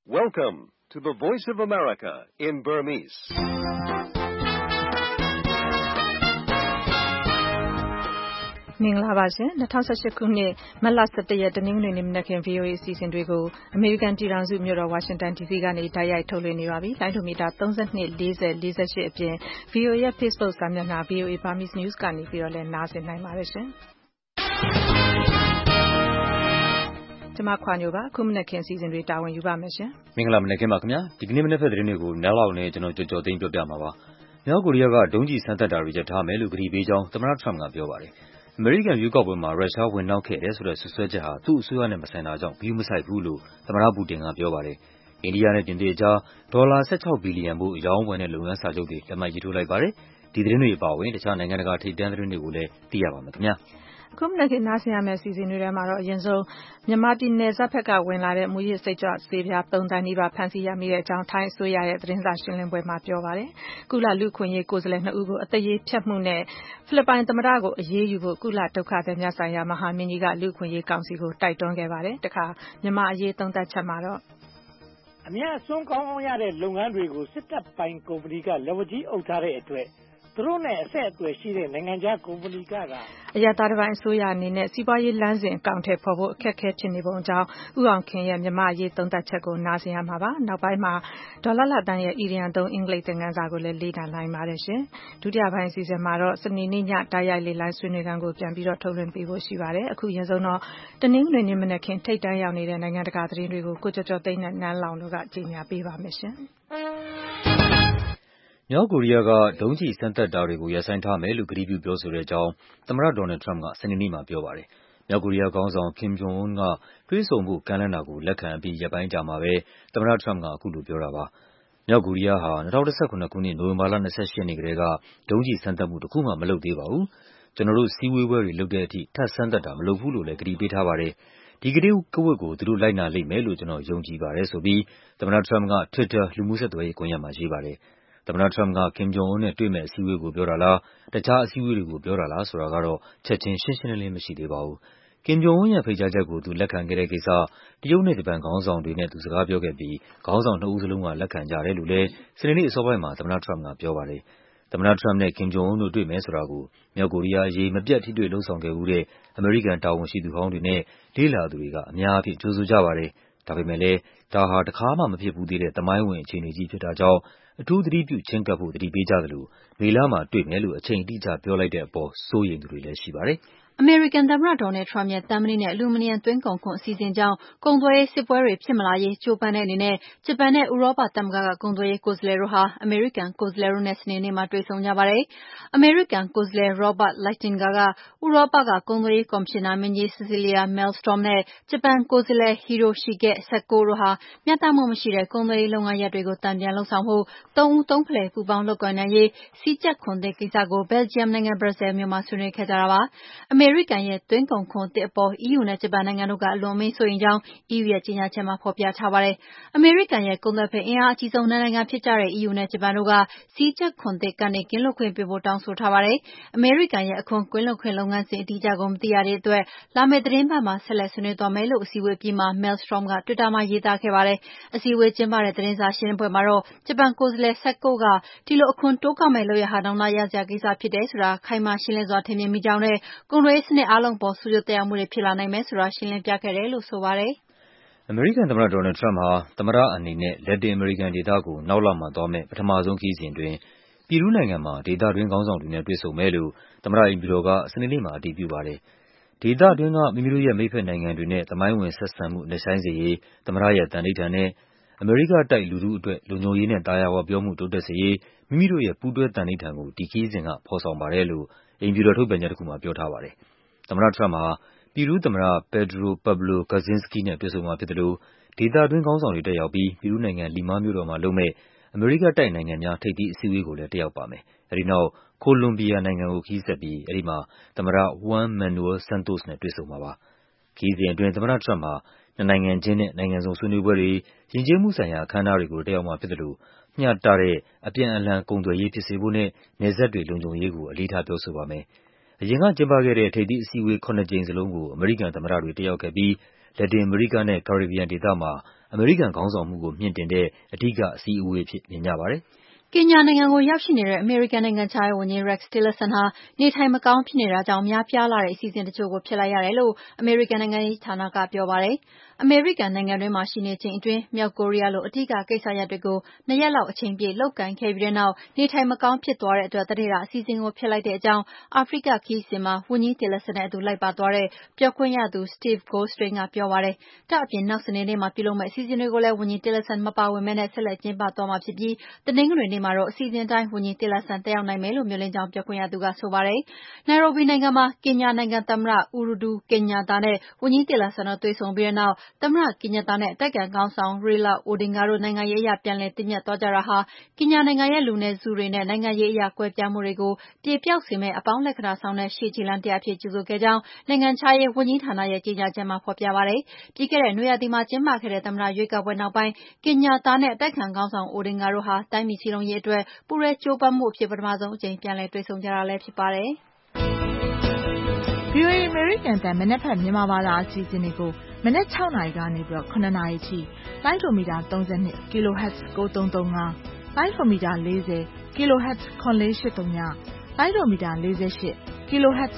Welcome to the Voice of America in Burmese. ။မင်္ဂလာပါရှင်။2018ခုနှစ်မတ်လ17ရက်တနင်္ဂနွေနေ့မနက်ခင်း VOA အစီအစဉ်တွေကိုအမေရိကန်ပြည်ထောင်စုမြို့တော်ဝါရှင်တန် DC ကနေတိုက်ရိုက်ထုတ်လွှင့်နေပါပြီ။လိုင်းဒိုမီတာ32 40 48အပြင် VOA ရဲ့ Facebook စာမျက်နှာ VOA Burmese News ကနေပြီးတော့လည်းနားဆင်နိုင်ပါတယ်ရှင်။ကျွန်မခွာညိုပါအခုမနက်ခင်းအစီအစဉ်တွေတာဝန်ယူပါမယ်ရှင်။မင်္ဂလာမနက်ခင်းပါခင်ဗျာ။ဒီကနေ့မနက်ဖက်သတင်းတွေကိုနားလောက်နဲ့ကျွန်တော်ကြော်သိမ်းပြောပြမှာပါ။မြောက်ကိုရီးယားကဒုံးကျည်စမ်းသပ်တာတွေရပ်ထားမယ်လို့ကတိပေးကြောင်းသမ္မတထရမ့်ကပြောပါတယ်။အမေရိကန်ရွေးကောက်ပွဲမှာရုရှားဝင်နှောက်ခဲ့တယ်ဆိုတဲ့ဆွဆွဲချက်ဟာသူ့အစိုးရနဲ့မဆိုင်တာကြောင့်ဂရုမစိုက်ဘူးလို့သမ္မတပူတင်ကပြောပါတယ်။အိန္ဒိယနဲ့ပြင်သစ်အကြားဒေါ်လာ16ဘီလီယံဖို့အရောင်းဝယ်တဲ့လုပ်ငန်းစာချုပ်တွေလက်မှတ်ရေးထိုးလိုက်ပါတယ်။ဒီသတင်းတွေအပါအဝင်တခြားနိုင်ငံတကာထိပ်တန်းသတင်းတွေကိုလည်းသိရပါမယ်ခင်ဗျာ။အခုမနက်ခင်းနားဆင်ရမယ့်အစီအစဉ်တွေထဲမှာတော့အရင်ဆုံးမြန်မာပြည်နယ်စပ်ဘက်ကဝင်လာတဲ့မူရစ်စိတ်ကြွဆေးပြား3တန်းနီးပါးဖမ်းဆီးရမိတဲ့အကြောင်းထိုင်းအစိုးရရဲ့သတင်းစာရှင်းလင်းပွဲမှာပြောပါတယ်။ကုလလူ့ခွင့်ရေးကိုယ်စားလှယ်2ဦးကိုအသက်ရေးဖျက်မှုနဲ့ဖိလစ်ပိုင်သမ္မတကိုအရေးယူဖို့ကုလဒုက္ခသည်များဆိုင်ရာမဟာမင်းကြီးကလူ့ခွင့်ရေးကောင်စီကိုတိုက်တွန်းခဲ့ပါတယ်။တခါမြန်မာအရေးသုံးသပ်ချက်မှာတော့အများအစွန်းကောင်းအောင်ရတဲ့လုပ်ငန်းတွေကိုစစ်တပ်ပိုင်ကုမ္ပဏီကလက်ဝါးကြီးအုပ်ထားတဲ့အတွက်သူတို့နဲ့အဆက်အသွယ်ရှိတဲ့နိုင်ငံခြားကုမ္ပဏီကအရတားပိုင်းအစိုးရအနေနဲ့စီးပွားရေးလမ်းစဉ်အကောင့်ထဲပေါ်ဖို့အခက်အခဲဖြစ်နေပုံအကြောင်းဥအောင်ခင်ရဲ့မြမအရေးသုံးသပ်ချက်ကိုနားဆင်ရမှာပါနောက်ပိုင်းမှာဒေါ်လာလာတန်းရဲ့အီရန်သုံးအင်္ဂလိပ်သင်ခန်းစာကိုလည်းလေ့လာနိုင်ပါတယ်ရှင်ဒုတိယပိုင်းအစီအစဉ်မှာတော့စနေနေ့ညတိုက်ရိုက်လေလိုင်းဆွေးနွေးခန်းကိုပြန်ပြီးတော့ထုတ်လွှင့်ပေးဖို့ရှိပါတယ်အခုရင်ဆုံးတော့တနင်္ဂနွေနေ့မနက်ခင်းထိပ်တန်းရောက်နေတဲ့နိုင်ငံတကာသတင်းတွေကိုကိုကျော်ကျော်သိန်းနဲ့နန်းလောင်တို့ကကြေညာပေးပါမယ်ရှင်မြောက်ကိုရီးယားကဒုံးကျည်စမ်းသပ်တာတွေကိုရပ်ဆိုင်းထားမယ်လို့ကတိပြုပြောဆိုတဲ့အကြောင်းသမ္မတဒေါ်နယ်ထရမ့်ကစနေနေ့မှာပြောပါတယ်။မြောက်ကိုရီးယားခေါင်းဆောင်ကင်ဂျုံအွန်းကတွေးဆုံမှုကမ်းလှမ်းတာကိုလက်ခံအပြီးရက်ပိုင်းကြာမှာပဲသမ္မတထရမ့်ကအခုလိုပြောတာပါ။မြောက်ကိုရီးယားဟာ2017ခုနှစ်နိုဝင်ဘာလ28ရက်နေ့ကတည်းကဒုံးကျည်စမ်းသပ်မှုတစ်ခုမှမလုပ်သေးပါဘူး။ကျွန်တော်တို့စည်းဝေးပွဲတွေလုပ်တဲ့အထိထပ်စမ်းသပ်တာမလုပ်ဘူးလို့လည်းကတိပေးထားပါတယ်။ဒီကတိကဝတ်ကိုသူတို့လိုက်နာလိမ့်မယ်လို့ကျွန်တော်ယုံကြည်ပါတယ်ဆိုပြီးသမ္မတထရမ့်က Twitter လူမှုဆက်သွယ်ရေးကွန်ရက်မှာရေးပါတယ်။သမ္မတထရမ့်ကကင်ဂျုံအွန်းနဲ့တွေ့မဲ့အစည်းအဝေးကိုပြောတာလားတခြားအစည်းအဝေးတွေကိုပြောတာလားဆိုတာကတော့ချက်ချင်းရှင်းရှင်းလင်းလင်းမရှိသေးပါဘူး။ကင်ဂျုံအွန်းရဲ့ဖိတ်ကြားချက်ကိုသူလက်ခံခဲ့တဲ့ကိစ္စတရုတ်နဲ့ဂျပန်ခေါင်းဆောင်တွေနဲ့သူစကားပြောခဲ့ပြီးခေါင်းဆောင်နှစ်ဦးစလုံးကလက်ခံကြတယ်လို့လည်းစနေနေ့အစောပိုင်းမှာသမ္မတထရမ့်ကပြောပါတယ်။သမ္မတထရမ့်နဲ့ကင်ဂျုံအွန်းတို့တွေ့မယ်ဆိုတာကိုမြောက်ကိုရီးယားအရေးမပြတ်ထိတွေ့လှုံ့ဆော်ခဲ့ဦးတဲ့အမေရိကန်တာဝန်ရှိသူဟောင်းတွေနဲ့လေ့လာသူတွေကအများအပြားကြိုဆိုကြပါတယ်။ဒါပေမဲ့လည်းဒါဟာတခါမှမဖြစ်ဘူးသေးတဲ့သမိုင်းဝင်အခြေအနေကြီးဖြစ်တာကြောင့်အထူးသတိပြုချဉ်းကပ်ဖို့သတိပေးကြသလိုမေလမှာတွေ့မယ်လို့အချိန်အတိအကျပြောလိုက်တဲ့အပေါ်စိုးရိမ်သူတွေလည်းရှိပါတယ်။အမေရိကန်သမ္မတဒေါ်နယ်ထရမ့်ရဲ့သံမဏိနဲ့အလူမီနီယံသွင်းကုန်ခွန်အစီအစဉ်ကြောင့်ကုန်သွယ်ရေးစစ်ပွဲတွေဖြစ်မလာရေးကြိုးပမ်းတဲ့အနေနဲ့ဂျပန်နဲ့ဥရောပသမဂ္ဂကကုန်သွယ်ရေးကိုယ်စားလှယ်တို့ဟာအမေရိကန်ကိုယ်စားလှယ်တို့နဲ့စနေနေ့မှာတွေ့ဆုံကြပါတယ်။အမေရိကန်ကိုယ်စားလှယ် Robert Lighthizer ကဥရောပကကုန်သွယ်ရေးကော်မရှင်နာမင်းကြီး Cecilia Malmstrom နဲ့ဂျပန်ကိုယ်စားလှယ် Hiroshige Seko တို့ဟာမျှတမှုမရှိတဲ့ကုန်သွယ်ရေးလုပ်ငန်းရပ်တွေကိုတန်ပြန်လုပ်ဆောင်ဖို့သုံးဦးသုံးဖလှယ်ပူးပေါင်းလုပ်ကိုင်နိုင်ရေးစည်းကြပ်ခွန်သစ်ကိစ္စကိုဘယ်လ်ဂျီယံနိုင်ငံဘရပ်ဆဲလ်မြို့မှာဆွေးနွေးခဲ့ကြတာပါ။အမေရိကန်ရဲ့သွင်းကုန်ခွန်အသစ်အပေါ် EU နဲ့ဂျပန်နိုင်ငံတို့ကအလွန်အမင်းစိုးရိမ်ကြောင်း EU ရဲ့ကြေညာချက်မှာဖော်ပြထားပါတယ်။အမေရိကန်ရဲ့ကုန်သွယ်ဖက်အင်အားအကြီးဆုံးနှစ်နိုင်ငံဖြစ်ကြတဲ့ EU နဲ့ဂျပန်တို့ကစည်းကြပ်ခွန်သစ်ကနေကင်းလွတ်ခွင့်ပြုဖို့တောင်းဆိုထားပါတယ်။အမေရိကန်ရဲ့အခွန်ကင်းလွတ်ခွင့်လုပ်ငန်းစဉ်အတိအကျကိုမသိရတဲ့အတွက်လာမယ့်သီတင်းပတ်မှာဆက်လက်ဆွေးနွေးသွားမယ်လို့အစည်းအဝေးအပြီးမှာ Malmstrom က Twitter မှာရေးသားခဲ့ပါတယ်။အစည်းအဝေးကျင်းပတဲ့သတင်းစာရှင်းလင်းပွဲမှာတော့ဂျပန်ကိုယ်စားလှယ် Seko ကဒီလိုအခွန်တိုးကောက်မယ့်လုပ်ရပ်ဟာနောင်တရစရာကိစ္စဖြစ်တယ်ဆိုတာခိုင်မာရှင်းလင်းစွာထင်မြင်မိကြောင်းနဲ့ကုန်သွယ်ရေးစနစ်အားလုံးအပေါ်ဆိုးကျိုးသက်ရောက်မှုတွေဖြစ်လာနိုင်မယ်ဆိုတာရှင်းလင်းပြခဲ့တယ်လို့ဆိုပါတယ်။အမေရိကန်သမ္မတဒေါ်နယ်ထရမ့်ဟာသမ္မတအနေနဲ့လက်တင်အမေရိကန်ဒေသကိုနောက်လမှာသွားမယ့်ပထမဆုံးခရီးစဉ်အတွင်းပြည်တွင်းနိုင်ငံမှာဒေသတွင်းခေါင်းဆောင်တွေနဲ့တွေ့ဆုံမယ်လို့သမ္မတအိမ်ဖြူတော်ကစနေနေ့မှာအတည်ပြုပါတယ်။ဒေသတွင်းကမိမိတို့ရဲ့မိတ်ဖက်နိုင်ငံတွေနဲ့သမိုင်းဝင်ဆက်ဆံမှုနှိမ့်ဆိုင်စေရေးသမ္မတရဲ့သန္နိဋ္ဌာန်နဲ့အမေရိကတိုက်လူထုအတွက်လုံခြုံရေးနဲ့သာယာဝပြောမှုတိုးတက်စေရေးမိမိတို့ရဲ့ပူးတွဲသန္နိဋ္ဌာန်ကိုဒီခရီးစဉ်ကဖော်ဆောင်ပါတယ်လို့အိမ်ဖြူတော်ထုတ်ပြန်ချက်တစ်ခုမှာပြောထားပါတယ်။သမ္မတထရမ့်ဟာပြည်သူ့သမ္မတ Pedro Pablo Kuczynski နဲ့တွေ့ဆုံမှာဖြစ်သလိုဒေသတွင်းခေါင်းဆောင်တွေတက်ရောက်ပြီးပြည်သူ့နိုင်ငံလီမာမြို့တော်မှာလုပ်မယ့်အမေရိကတိုက်နိုင်ငံများထိပ်သီးအစည်းအဝေးကိုလည်းတက်ရောက်ပါမယ်။အဲဒီနောက်ကိုလံဘီယာနိုင်ငံကိုခရီးဆက်ပြီးအဲဒီမှာသမ္မတ Juan Manuel Santos နဲ့တွေ့ဆုံမှာပါ။ခရီးစဉ်အတွင်းသမ္မတထရမ့်ဟာနှစ်နိုင်ငံချင်းနဲ့နိုင်ငံစုံဆွေးနွေးပွဲတွေယဉ်ကျေးမှုဆိုင်ရာအခမ်းအနားတွေကိုတက်ရောက်မှာဖြစ်သလိုမျှတတဲ့အပြန်အလှန်ကုန်သွယ်ရေးဖြစ်စေဖို့နဲ့နယ်စပ်တွေလုံခြုံရေးကိုအလေးထားပြောဆိုပါမယ်။အရင်ကကျင်းပခဲ့တဲ့ထိပ်သီးအစည်းအဝေး7 ကြိမ်စလုံးကိုအမေရိကန်သမ္မတတွေတက်ရောက်ခဲ့ပြီးလက်တင်အမေရိကနဲ့ ကာရစ်ဘီယံဒေသမှာ အမေရိကန်ခေါင်းဆောင်မှုကိုမြှင့်တင်တဲ့အဓိကအစည်းအဝေးအဖြစ်မြင်ကြပါတယ်။ကင်ညာနိုင်ငံကိုရောက်ရှိနေတဲ့အမေရိကန်နိုင်ငံခြားရေးဝန်ကြီး Rex Tillerson ဟာနေထိုင်မကောင်းဖြစ်နေတာကြောင့်များပြားလှတဲ့အစီအစဉ်တချို့ကိုဖျက်လိုက်ရတယ်လို့အမေရိကန်နိုင်ငံခြားရေးဌာနကပြောပါတယ်။ အမေရိကန်နိုင်ငံတွင်းမှာရှိနေချိန်အတွင်းမြောက်ကိုရီးယားလိုအဓိကကိစ္စရပ်တွေကို2 ရက်လောက်အချိန်ပြည့်လုပ်ကိုင်ခဲ့ပြီးတဲ့နောက်နေထိုင်မကောင်းဖြစ်သွားတဲ့အတွက်တနေ့တာအစီအစဉ်ကိုဖျက်လိုက်တဲ့အကြောင်းအာဖရိကခရီးစဉ်မှာဝန်ကြီး Tillerson နဲ့အတူလိုက်ပါသွားတဲ့ပြောခွင့်ရသူ Steve Goldstein ကပြောပါတယ်။ဒါ့အပြင်နောက်စနေနေ့မှာပြုလုပ်မယ့်အစီအစဉ်တွေကိုလည်းဝန်ကြီး Tillerson မပါဝင်ဘဲဆက်လက်ကျင်းပသွားမှာဖြစ်ပြီးတနင်္ဂနွေနေ့မှာတော့အစီအစဉ်အတိုင်းဝန်ကြီး Tillerson တက်ရောက်နိုင်မယ်လို့မျှော်လင့်ကြောင်းပြောခွင့်ရသူကဆိုပါတယ်။ နိုင်ရိုဘီနိုင်ငံမှာကင်ညာနိုင်ငံသမ္မတ Uhuru Kenyatta နဲ့ဝန်ကြီး Tillerson တို့တွေ့ဆုံပြီးတဲ့နောက်သမ္မတ Kenyatta နဲ့အတိုက်အခံခေါင်းဆောင် Raila Odinga တို့နိုင်ငံရေးအရပြန်လည်သင့်မြတ်သွားကြတာဟာကင်ညာနိုင်ငံရဲ့လူနည်းစုတွေနဲ့နိုင်ငံရေးအရကွဲပြားမှုတွေကိုပြေပျောက်စေမယ့်အပေါင်းလက္ခဏာဆောင်တဲ့ရှေ့ခြေလှမ်းတရပ်အဖြစ်ကြိုဆိုခဲ့ကြောင်းနိုင်ငံခြားရေးဝန်ကြီးဌာနရဲ့ကြေညာချက်မှာဖော်ပြပါတယ်။ပြီးခဲ့တဲ့နွေရာသီမှာကျင်းပခဲ့တဲ့သမ္မတရွေးကောက်ပွဲနောက်ပိုင်း Kenyatta နဲ့အတိုက်အခံခေါင်းဆောင် Odinga တို့ဟာတိုင်းပြည်စည်းလုံးရေးအတွက်ပူးတွဲကြိုးပမ်းမှုအဖြစ်ပထမဆုံးအကြိမ်ပြန်လည်တွေ့ဆုံကြတာလည်းဖြစ်ပါတယ်။ VOA အမေရိကန်အသံမနက်ဖြန်မြန်မာဘာသာအစီအစဉ်တွေကိုမနက်6နာရီကနေ9နာရီထိလိုင်းဒိုမီတာ32 kHz 9335လိုင်းဒိုမီတာ40 kHz 9483လိုင်းဒိုမီတာ48 kHz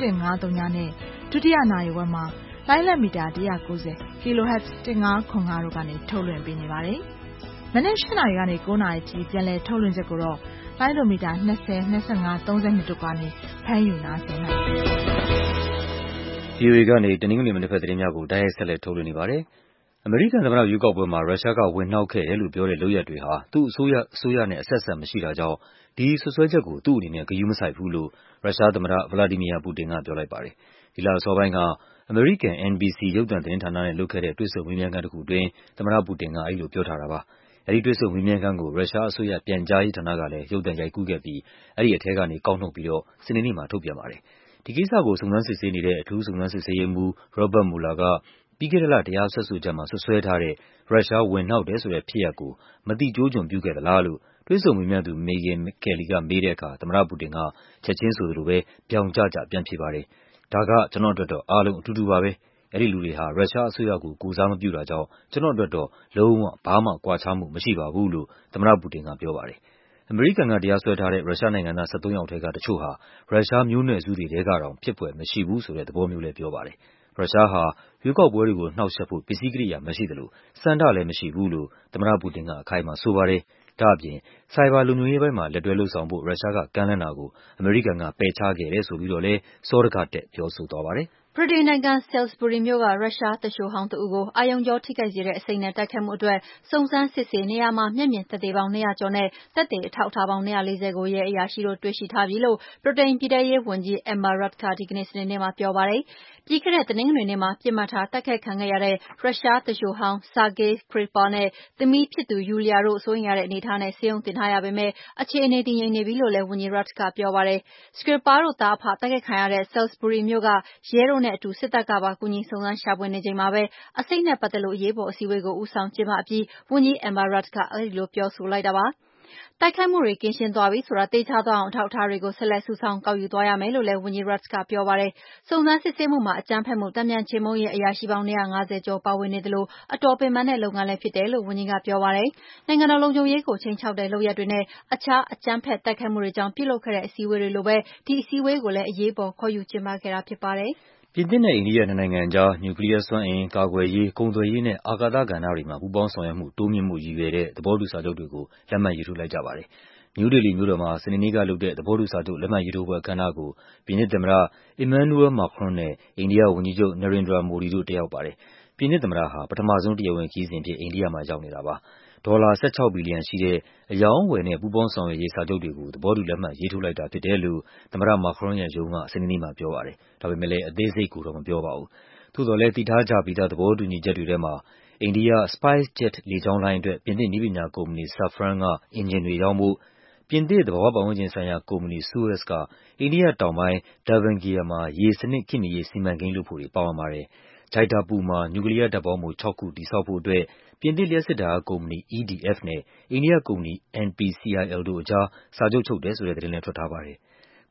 6153နဲ့ဒုတိယနာရီဝက်မှာလိုင်းလက်မီတာ190 kHz 1505တို့ကနေထုတ်လွှင့်ပေးနေပါတယ်။မနက်8နာရီကနေ9နာရီထိပြန်လည်ထုတ်လွှင့်ချက်ကိုတော့လိုင်းဒိုမီတာ20 25 32တို့ကနေဖမ်းယူနားဆင်နိုင်ပါတယ်။ VOA ကနေတနင်္ဂနွေမနက်ဖြန်သတင်းများကိုတိုက်ရိုက်ဆက်လက်ထုတ်လွှင့်နေပါတယ်။အမေရိကန်သမ္မတရွေးကောက်ပွဲမှာရုရှားကဝင်နှောက်ခဲ့တယ်လို့ပြောတဲ့လုပ်ရပ်တွေဟာသူ့အစိုးရနဲ့အဆက်အစပ်မရှိတာကြောင့်ဒီစွပ်စွဲချက်ကိုသူ့အနေနဲ့ဂရုမစိုက်ဘူးလို့ရုရှားသမ္မတ Vladimir Putin ကပြောလိုက်ပါတယ်။ဒီလအစောပိုင်းကအမေရိကန် NBC ရုပ်သံသတင်းဌာနနဲ့လုပ်ခဲ့တဲ့တွေ့ဆုံမေးမြန်းခန်းတခုအတွင်းသမ္မတပူတင်ကအဲဒီလိုပြောထားတာပါ။အဲဒီတွေ့ဆုံမေးမြန်းခန်းကိုရုရှားအစိုးရပြန်ကြားရေးဌာနကလည်းရုပ်သံရိုက်ကူးခဲ့ပြီးအဲဒီအထဲကနေကောက်နုတ်ပြီးစနေနေ့မှာထုတ်ပြန်ပါတယ်။ဒီကိစ္စကိုစုံစမ်းစစ်ဆေးနေတဲ့အထူးစုံစမ်းစစ်ဆေးရေးမှူး Robert Mueller ကပြီးခဲ့တဲ့လတရားစွဲဆိုချက်မှာစွပ်စွဲထားတဲ့ရုရှားဝင်နှောက်တယ်ဆိုတဲ့ဖြစ်ရပ်ကိုမသိကျိုးကျွန်ပြုခဲ့သလားလို့တွေ့ဆုံမေးမြန်းသူ Megyn Kelly ကမေးတဲ့အခါသမ္မတပူတင်ကချက်ချင်းဆိုသလိုပဲပြောင်ကျကျပြန်ဖြေပါတယ်။ဒါကကျနော့်အတွက်တော့အားလုံးအတူတူပါပဲ။အဲဒီလူတွေဟာရုရှားအစိုးရကိုကိုယ်စားမပြုတာကြောင့်ကျနော့်အတွက်တော့လုံးဝဘာမှကွာခြားမှုမရှိပါဘူးလို့သမ္မတပူတင်ကပြောပါတယ်။အမေရိကန်ကတရားစွဲထားတဲ့ရုရှားနိုင်ငံသား13ယောက်ထဲကတချို့ဟာရုရှားမျိုးနွယ်စုတွေထဲကတောင်ဖြစ်ဖွယ်မရှိဘူးဆိုတဲ့သဘောမျိုးလည်းပြောပါတယ်။ရုရှားဟာရွေးကောက်ပွဲတွေကိုနှောက်ယှက်ဖို့ပစ္စည်းကိရိယာမရှိသလိုဆန္ဒလည်းမရှိဘူးလို့သမ္မတပူတင်ကအခိုင်အမာဆိုပါတယ်။ဒါ့အပြင်ဆိုက်ဘာလုံခြုံရေးပိုင်းမှာလက်တွဲလုပ်ဆောင်ဖို့ရုရှားကကမ်းလှမ်းတာကိုအမေရိကန်ကပယ်ချခဲ့တယ်ဆိုပြီးတော့လည်းစောဒကတက်ပြောဆိုသွားပါတယ်။ဗြိတိန်နိုင်ငံ Salisbury မြို့ကရုရှားသူလျှိုဟောင်းတဦးကိုအာရုံကြောထိခိုက်စေတဲ့အဆိပ်နဲ့တိုက်ခိုက်မှုအတွက်စုံစမ်းစစ်ဆေးနေရာမှာမျက်မြင်သက်သေပေါင်း200ကျော်နဲ့သက်သေအထောက်အထားပေါင်း140ကိုရဲအရာရှိတို့တွေ့ရှိထားပြီလို့ဗြိတိန်ပြည်ထဲရေးဝန်ကြီး Emma Rudd ကဒီကနေ့စနေနေ့မှာပြောပါတယ်။ပြီးခဲ့တဲ့တနင်္ဂနွေနေ့မှာပစ်မှတ်ထားတိုက်ခိုက်ခံခဲ့ရတဲ့ရုရှားသူလျှိုဟောင်း Sergei Skripal နဲ့သမီးဖြစ်သူ Yulia တို့စိုးရိမ်ရတဲ့အနေအထားနဲ့ဆေးရုံတင်ထားရပေမယ့်အခြေအနေတည်ငြိမ်နေပြီလို့လည်းဝန်ကြီး Rudd ကပြောပါတယ်။ Skripal တို့သားအဖတိုက်ခိုက်ခံရတဲ့ Salisbury မြို့ကရဲတို့နဲ့အတူစစ်တပ်ကပါကူညီစုံစမ်းရှာဖွေနေချိန်မှာပဲအဆိပ်နဲ့ပတ်သက်လို့အရေးပေါ်အစည်းအဝေးကိုဦးဆောင်ကျင်းပအပြီးဝန်ကြီး Emma Rudd ကအဲဒီလိုပြောဆိုလိုက်တာပါ။တိုက်ခိုက်မှုတွေကင်းရှင်းသွားပြီဆိုတာသေချာသွားအောင်အထောက်အထားတွေကိုဆက်လက်စုဆောင်းကောက်ယူသွားရမယ်လို့လည်းဝန်ကြီး Rudd ကပြောပါတယ်။စုံစမ်းစစ်ဆေးမှုမှာအကြမ်းဖက်မှုတန်ပြန်ချေမှုန်းရေးအရာရှိပေါင်း250ကျော်ပါဝင်နေသလိုအတော်ပင်ပန်းတဲ့လုပ်ငန်းလည်းဖြစ်တယ်လို့ဝန်ကြီးကပြောပါတယ်။နိုင်ငံတော်လုံခြုံရေးကိုခြိမ်းခြောက်တဲ့လုပ်ရပ်တွေနဲ့အခြားအကြမ်းဖက်တိုက်ခိုက်မှုတွေကြောင့်ပြုလုပ်ခဲ့တဲ့အစည်းအဝေးတွေလိုပဲဒီအစည်းအဝေးကိုလည်းအရေးပေါ်ခေါ်ယူကျင်းပခဲ့တာဖြစ်ပါတယ်။ပြင်သစ်နဲ့အိန္ဒိယနှစ်နိုင်ငံကြားနျူကလီးယားစွမ်းအင်၊ကာကွယ်ရေး၊ကုန်သွယ်ရေးနဲ့အာကာသကဏ္ဍတွေမှာပူးပေါင်းဆောင်ရွက်မှုတိုးမြှင့်ဖို့ရည်ရွယ်တဲ့သဘောတူစာချုပ်တွေကိုလက်မှတ်ရေးထိုးလိုက်ကြပါတယ်။နယူးဒေလီမြို့တော်မှာစနေနေ့ကလုပ်တဲ့သဘောတူစာချုပ်လက်မှတ်ရေးထိုးပွဲအခမ်းအနားကိုပြင်သစ်သမ္မတ Emmanuel Macron နဲ့အိန္ဒိယဝန်ကြီးချုပ် Narendra Modi တို့တက်ရောက်ပါတယ်။ပြင်သစ်သမ္မတဟာပထမဆုံးတရားဝင်ခရီးစဉ်အဖြစ်အိန္ဒိယမှာရောက်နေတာပါ။ဒေါ်လာ16ဘီလီယံရှိတဲ့အရောင်းအဝယ်နဲ့ပူးပေါင်းဆောင်ရွက်ရေးစာချုပ်တွေကိုသဘောတူလက်မှတ်ရေးထိုးလိုက်တာဖြစ်တယ်လို့သမ္မတ Macron ရဲ့ရုံးကစနေနေ့မှာပြောပါတယ်။ဒါပေမဲ့လည်းအသေးစိတ်ကိုတော့မပြောပါဘူး။သို့သော်လည်းသိထားကြပြီးသားသဘောတူညီချက်တွေထဲမှာအိန္ဒိယ SpiceJet လေကြောင်းလိုင်းအတွက်ပြင်သစ်နည်းပညာကုမ္ပဏီ Safran ကအင်ဂျင်တွေရောင်းဖို့၊ပြင်သစ်သဘာဝပတ်ဝန်းကျင်ဆိုင်ရာကုမ္ပဏီ Suez ကအိန္ဒိယတောင်ပိုင်း Davangere မှာရေစနစ်ခေတ်မီရေးစီမံကိန်းလုပ်ဖို့တွေပါဝင်ပါတယ်။ Jaitapur မှာနျူကလီးယားဓာတ်ပေါင်းဖို 6 ခုတည်ဆောက်ဖို့အတွက်ပြင်သစ်လျှပ်စစ်ဓာတ်အားကုမ္ပဏီ EDF နဲ့အိန္ဒိယကုမ္ပဏီ NPCIL တို့အကြားစာချုပ်ချုပ်တယ်ဆိုတဲ့သတင်းလည်းထွက်ထားပါတယ်။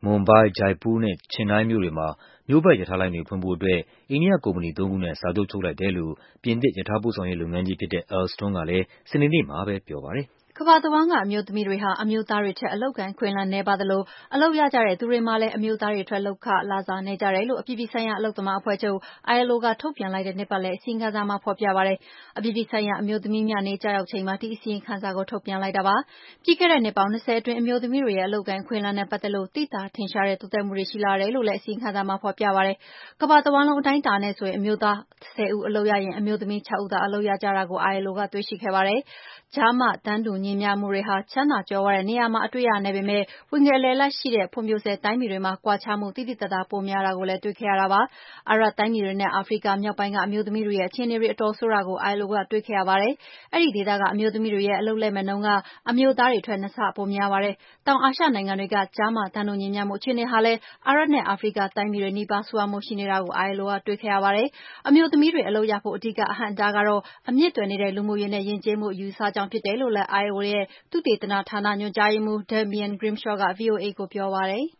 မွန်ဘိုင်း၊ ဂျိုက်ပူးနဲ့ ချင်နိုင်းမြို့တွေမှာ မြို့ပတ်ရထားလိုင်းတွေဖွင့်ဖို့အတွက် အိန္ဒိယကုမ္ပဏီ 3 ခုနဲ့ စာချုပ်ချုပ်လိုက်တယ်လို့ ပြင်သစ် ရထားပို့ဆောင်ရေးလုပ်ငန်းကြီးဖြစ်တဲ့ Alstom ကလည်း စနေနေ့မှာပဲပြောပါတယ်။ကမ္ဘာတဝန်းကအမျိုးသမီးတွေဟာ အမျိုးသားတွေထက်အလုပ်အကိုင်အခွင့်အလမ်းနည်းပါးသလို အလုပ်ရကြတဲ့သူတွေမှာလည်း အမျိုးသားတွေထက်လုပ်ခလစာနည်းကြတယ်လို့ အပြည်ပြည်ဆိုင်ရာအလုပ်သမားအဖွဲ့ချုပ် ILO ကထုတ်ပြန်လိုက်တဲ့နှစ်ပတ်လည်အစီရင်ခံစာမှာဖော်ပြပါတယ်။ အပြည်ပြည်ဆိုင်ရာအမျိုးသမီးများနေ့ကျရောက်ချိန်မှာ ဒီအစီရင်ခံစာကိုထုတ်ပြန်လိုက်တာပါ။ ပြီးခဲ့တဲ့နှစ်ပေါင်း 20 အတွင်း အမျိုးသမီးတွေရဲ့အလုပ်အကိုင်အခွင့်အလမ်းနဲ့ပတ်သက်လို့ သိသာထင်ရှားတဲ့တိုးတက်မှုတွေရှိလာတယ်လို့လည်း အစီရင်ခံစာမှာဖော်ပြပါတယ်။ ကမ္ဘာတဝန်းလုံးအတိုင်းအတာနဲ့ဆိုရင် အမျိုးသား 10 ဦးအလုပ်ရရင် အမျိုးသမီး 6 ဦးသာအလုပ်ရကြတာကို ILO ကတွေ့ရှိခဲ့ပါတယ်။ ကျားမတန်းတူညီမျှမှုတွေဟာ ချမ်းသာကြွယ်ဝတဲ့နေရာမှာအတွေ့ရနည်းပေမယ့် ဝင်ငွေအလယ်အလတ်ရှိတဲ့ဖွံ့ဖြိုးဆဲတိုင်းပြည်တွေမှာ ကွာခြားမှုသိသိသာသာပိုများတာကိုလည်းတွေ့ခဲ့ရတာပါ။ အာရပ်တိုင်းပြည်တွေနဲ့ အာဖရိကမြောက်ပိုင်းကအမျိုးသမီးတွေရဲ့အခြေအနေတွေအတော်ဆိုးတာကို ILO ကတွေ့ခဲ့ရပါတယ်။ အဲဒီဒေသကအမျိုးသမီးတွေရဲ့အလုပ်လက်မဲ့နှုန်းကအမျိုးသားတွေထက် 2 ဆပိုများပါတယ်။ တောင်အာရှနိုင်ငံတွေက ကျားမတန်းတူညီမျှမှုအခြေအနေဟာလည်း အာရပ်နဲ့အာဖရိကတိုင်းပြည်တွေနီးပါးဆိုးရွားမှုရှိနေတာကို ILO ကတွေ့ခဲ့ရပါတယ်။ အမျိုးသမီးတွေအလုပ်ရဖို့အဓိကအဟန့်အတားကတော့ အမြစ်တွယ်နေတဲ့လူမှုရေးနဲ့ယဉ်ကျေးမှုအယူအဆကြောင့်ဖြစ်တယ်လို့လည်း ILO ရဲ့သုတေသနဌာနညွှန်ကြားရေးမှူး Damian Grimshaw က VOA ကိုပြောပါတယ်။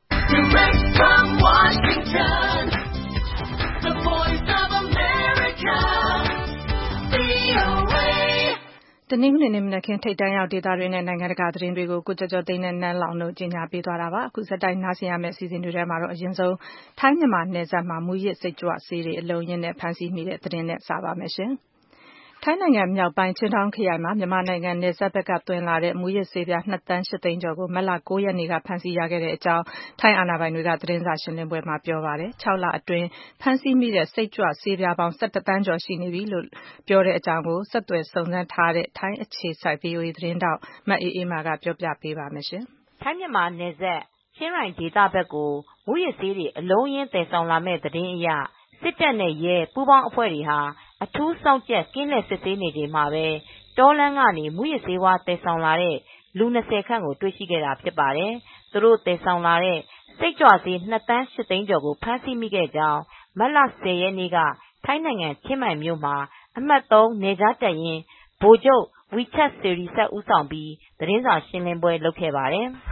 တနင်္ဂနွေနေ့မနက်ခင်းထိပ်တန်းရောက်ဒေသတွင်းနဲ့နိုင်ငံတကာသတင်းတွေကို ကိုကျော်ကျော်သိန်းနဲ့နန်းလောင်ဝ်တို့ကြီးညာပေးသွားတာပါ။ အခုဆက်တိုက်နားဆင်ရမယ့်အစီအစဉ်တွေထဲမှာတော့အရင်ဆုံးထိုင်းမြန်မာနယ်စပ်မှာမူးယစ်စိတ်ကြွဆေးတွေအလုံးအရင်းနဲ့ဖမ်းဆီးမိတဲ့သတင်းနဲ့စပါမယ်။ ထိုင်းနိုင်ငံမြောက်ပိုင်းချင်းဒေါင်းခရိုင်မှာမြန်မာနိုင်ငံနယ်စပ်ဘက်ကသွင်းလာတဲ့မူးယစ်ဆေးပြား 2 သန်း 8 သိန်းကျော်ကိုမတ်လ 9 ရက်နေ့ကဖမ်းဆီးရခဲ့တဲ့အကြောင်းထိုင်းအာဏာပိုင်တွေကသတင်းစာရှင်းလင်းပွဲမှာပြောပါတယ်။ 6 လအတွင်းဖမ်းဆီးမိတဲ့စိတ်ကြွဆေးပြားပေါင်း 11 သန်းကျော်ရှိနေပြီလို့ပြောတဲ့အကြောင်းကိုဆက်သွယ်စုံစမ်းထားတဲ့ထိုင်းအခြေစိုက် VOA သတင်းထောက်မအေးအေးမာကပြောပြပေးပါမယ်။ထိုင်းမြန်မာနယ်စပ်ချင်းရိုင်ဒေသဘက်ကိုမူးယစ်ဆေးတွေအလုံးအရင်းသယ်ဆောင်လာမယ့်သတင်းအရစစ်တပ်နဲ့ရဲပူးပေါင်းအဖွဲ့တွေဟာအထူးစောင့်ကြပ်ကင်းလှည့်စစ်ဆေးနေချိန်မှာပဲတောလမ်းကနေမူးယစ်ဆေးဝါးသယ်ဆောင်လာတဲ့လူ 20 ခန့်ကိုတွေ့ရှိခဲ့တာဖြစ်ပါတယ်။ သူတို့သယ်ဆောင်လာတဲ့စိတ်ကြွဆေး 2 သန်း 8 သိန်းကျော်ကိုဖမ်းဆီးမိခဲ့ကြောင်းမတ်လ 10 ရက်နေ့ကထိုင်းနိုင်ငံချင်းမိုင်မြို့မှာအမှတ် 3 နယ်ခြားတပ်ရင်းဗိုလ်ချုပ် Wichat Sirisat ဦးဆောင်ပြီးသတင်းစာရှင်းလင်းပွဲလုပ်ခဲ့ပါတယ်။